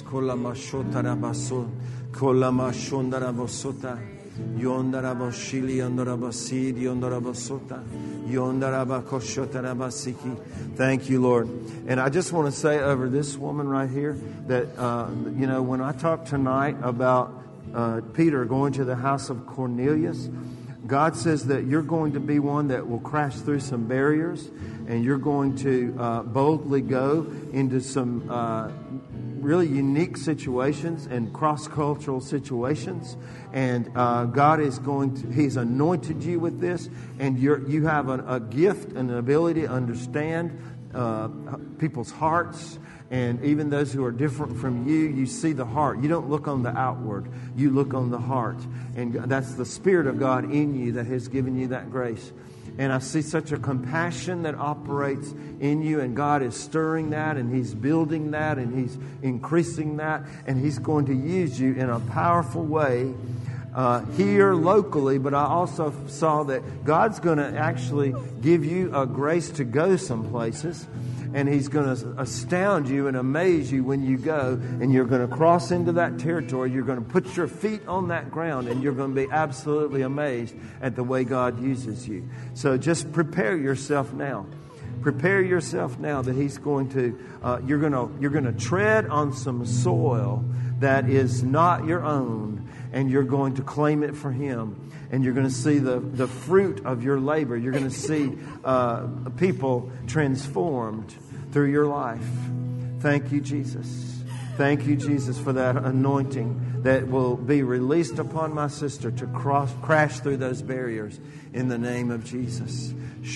Yondaraba shili yondaraba seed yondaraba sota yondaraba koshotaraba siki. Thank you, Lord. And I just want to say over this woman right here that uh, you know, when I talk tonight about uh, Peter going to the house of Cornelius, God says that you're going to be one that will crash through some barriers, and you're going to uh, boldly go into some uh, really unique situations and cross-cultural situations. And uh, God is going to, He's anointed you with this, and you're, you have a, a gift and an ability to understand uh, people's hearts. And even those who are different from you, you see the heart. You don't look on the outward. You look on the heart. And that's the Spirit of God in you that has given you that grace. And I see such a compassion that operates in you, and God is stirring that, and He's building that, and He's increasing that, and He's going to use you in a powerful way uh, here locally. But I also saw that God's going to actually give you a grace to go some places. And He's going to astound you and amaze you when you go, and you're going to cross into that territory. You're going to put your feet on that ground, and you're going to be absolutely amazed at the way God uses you. So just prepare yourself now. Prepare yourself now that He's going to, uh, you're going to, you're going to tread on some soil that is not your own, and you're going to claim it for Him. And you're going to see the, the fruit of your labor. You're going to see uh, people transformed through your life. Thank you, Jesus. Thank you, Jesus, for that anointing that will be released upon my sister to cross, crash through those barriers in the name of Jesus.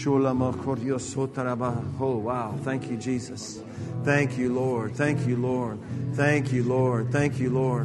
Oh, wow. Thank you, Jesus. Thank you, Lord. Thank you, Lord. Thank you, Lord. Thank you, Lord.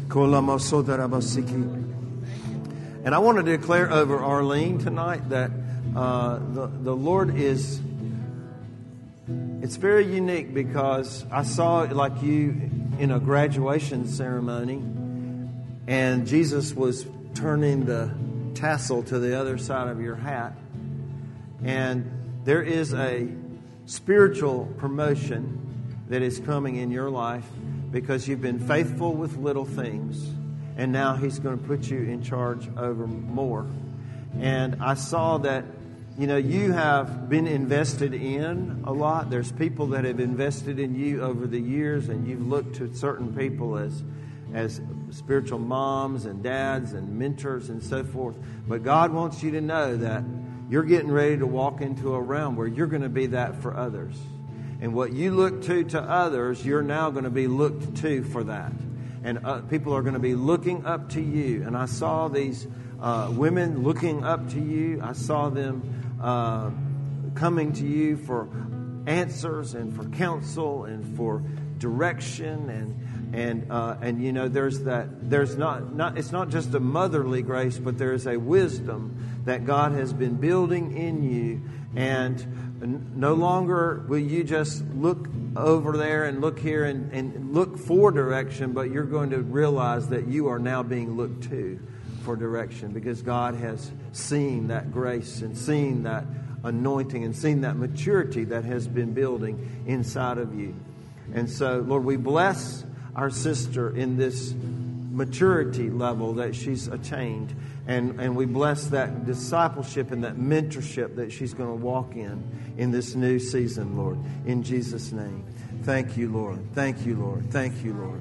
And I want to declare over Arlene tonight that uh, the, the Lord is, it's very unique, because I saw it like you in a graduation ceremony, and Jesus was turning the tassel to the other side of your hat. And there is a spiritual promotion that is coming in your life because you've been faithful with little things. And now He's going to put you in charge over more. And I saw that, you know, you have been invested in a lot. There's people that have invested in you over the years, and you've looked to certain people as, as spiritual moms and dads and mentors and so forth. But God wants you to know that you're getting ready to walk into a realm where you're going to be that for others. And what you look to to others, you're now going to be looked to for that. And uh, people are going to be looking up to you. And I saw these uh, women looking up to you. I saw them uh, coming to you for answers and for counsel and for direction. And and uh, and you know, there's that. There's not not. It's not just a motherly grace, but there is a wisdom that God has been building in you. And no longer will you just look over there and look here and, and look for direction, but you're going to realize that you are now being looked to for direction, because God has seen that grace and seen that anointing and seen that maturity that has been building inside of you. And so, Lord, we bless our sister in this maturity level that she's attained. And, and we bless that discipleship and that mentorship that she's going to walk in in this new season, Lord. In Jesus' name. Thank you, Lord. Thank you, Lord. Thank you, Lord.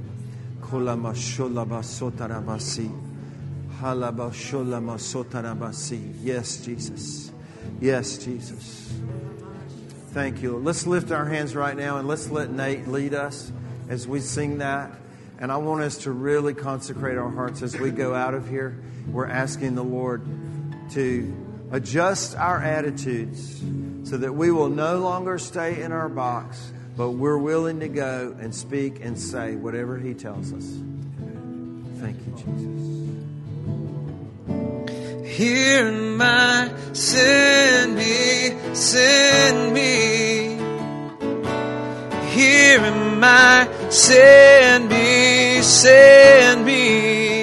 Yes, Jesus. Yes, Jesus. Thank you, Lord. Let's lift our hands right now and let's let Nate lead us as we sing that. And I want us to really consecrate our hearts as we go out of here. We're asking the Lord to adjust our attitudes so that we will no longer stay in our box, but we're willing to go and speak and say whatever He tells us. Thank you, Jesus. Here am I, send me, send me. Here am I, send me, send me.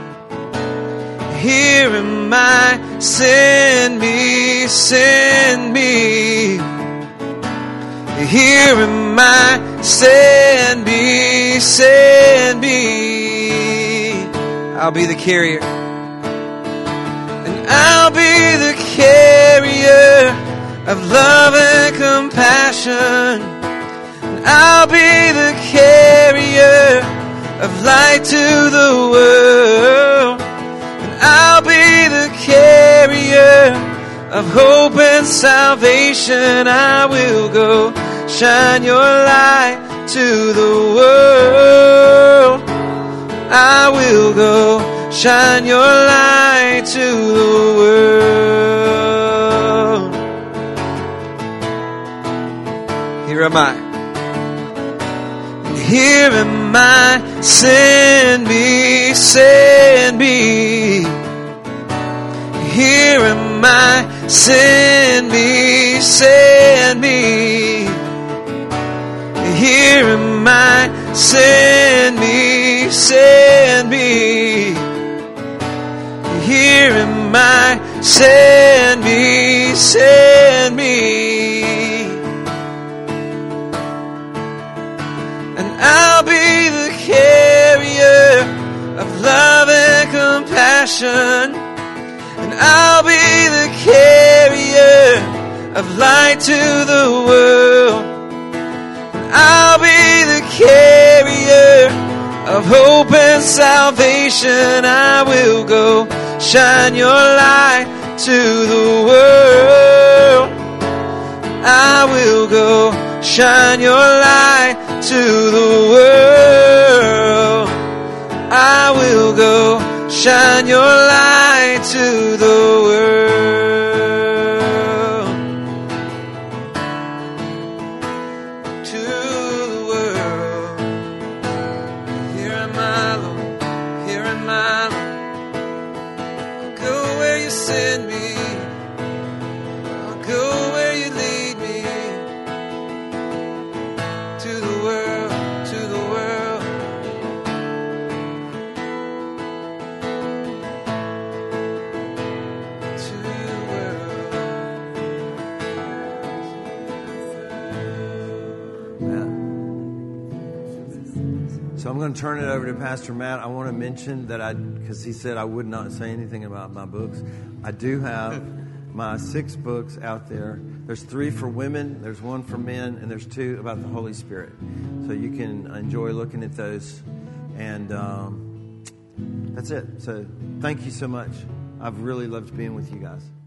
Here am I, send me, send me. Here am I, send me, send me. I'll be the carrier. And I'll be the carrier of love and compassion. And I'll be the carrier of light to the world. I'll be the carrier of hope and salvation. I will go shine your light to the world. I will go shine your light to the world. Here am I. Here am I, send me, send me. Here am I, send me, send me. Here am I, send me, send me. Here am I, send me, send me. I'll be the carrier of love and compassion. And I'll be the carrier of light to the world. And I'll be the carrier of hope and salvation. I will go shine your light to the world. I will go shine your light to the world. I will go shine your light to the world. To the world. Here am I, Lord. Here am I, Lord. I'll go where you send me. I'll go where you lead me. To the world, to the world. To the world. So I'm going to turn it over to Pastor Matt. I want to mention that I, because he said I would not say anything about my books. I do have my six books out there. There's three for women, there's one for men, and there's two about the Holy Spirit. So you can enjoy looking at those. And um, that's it. So thank you so much. I've really loved being with you guys.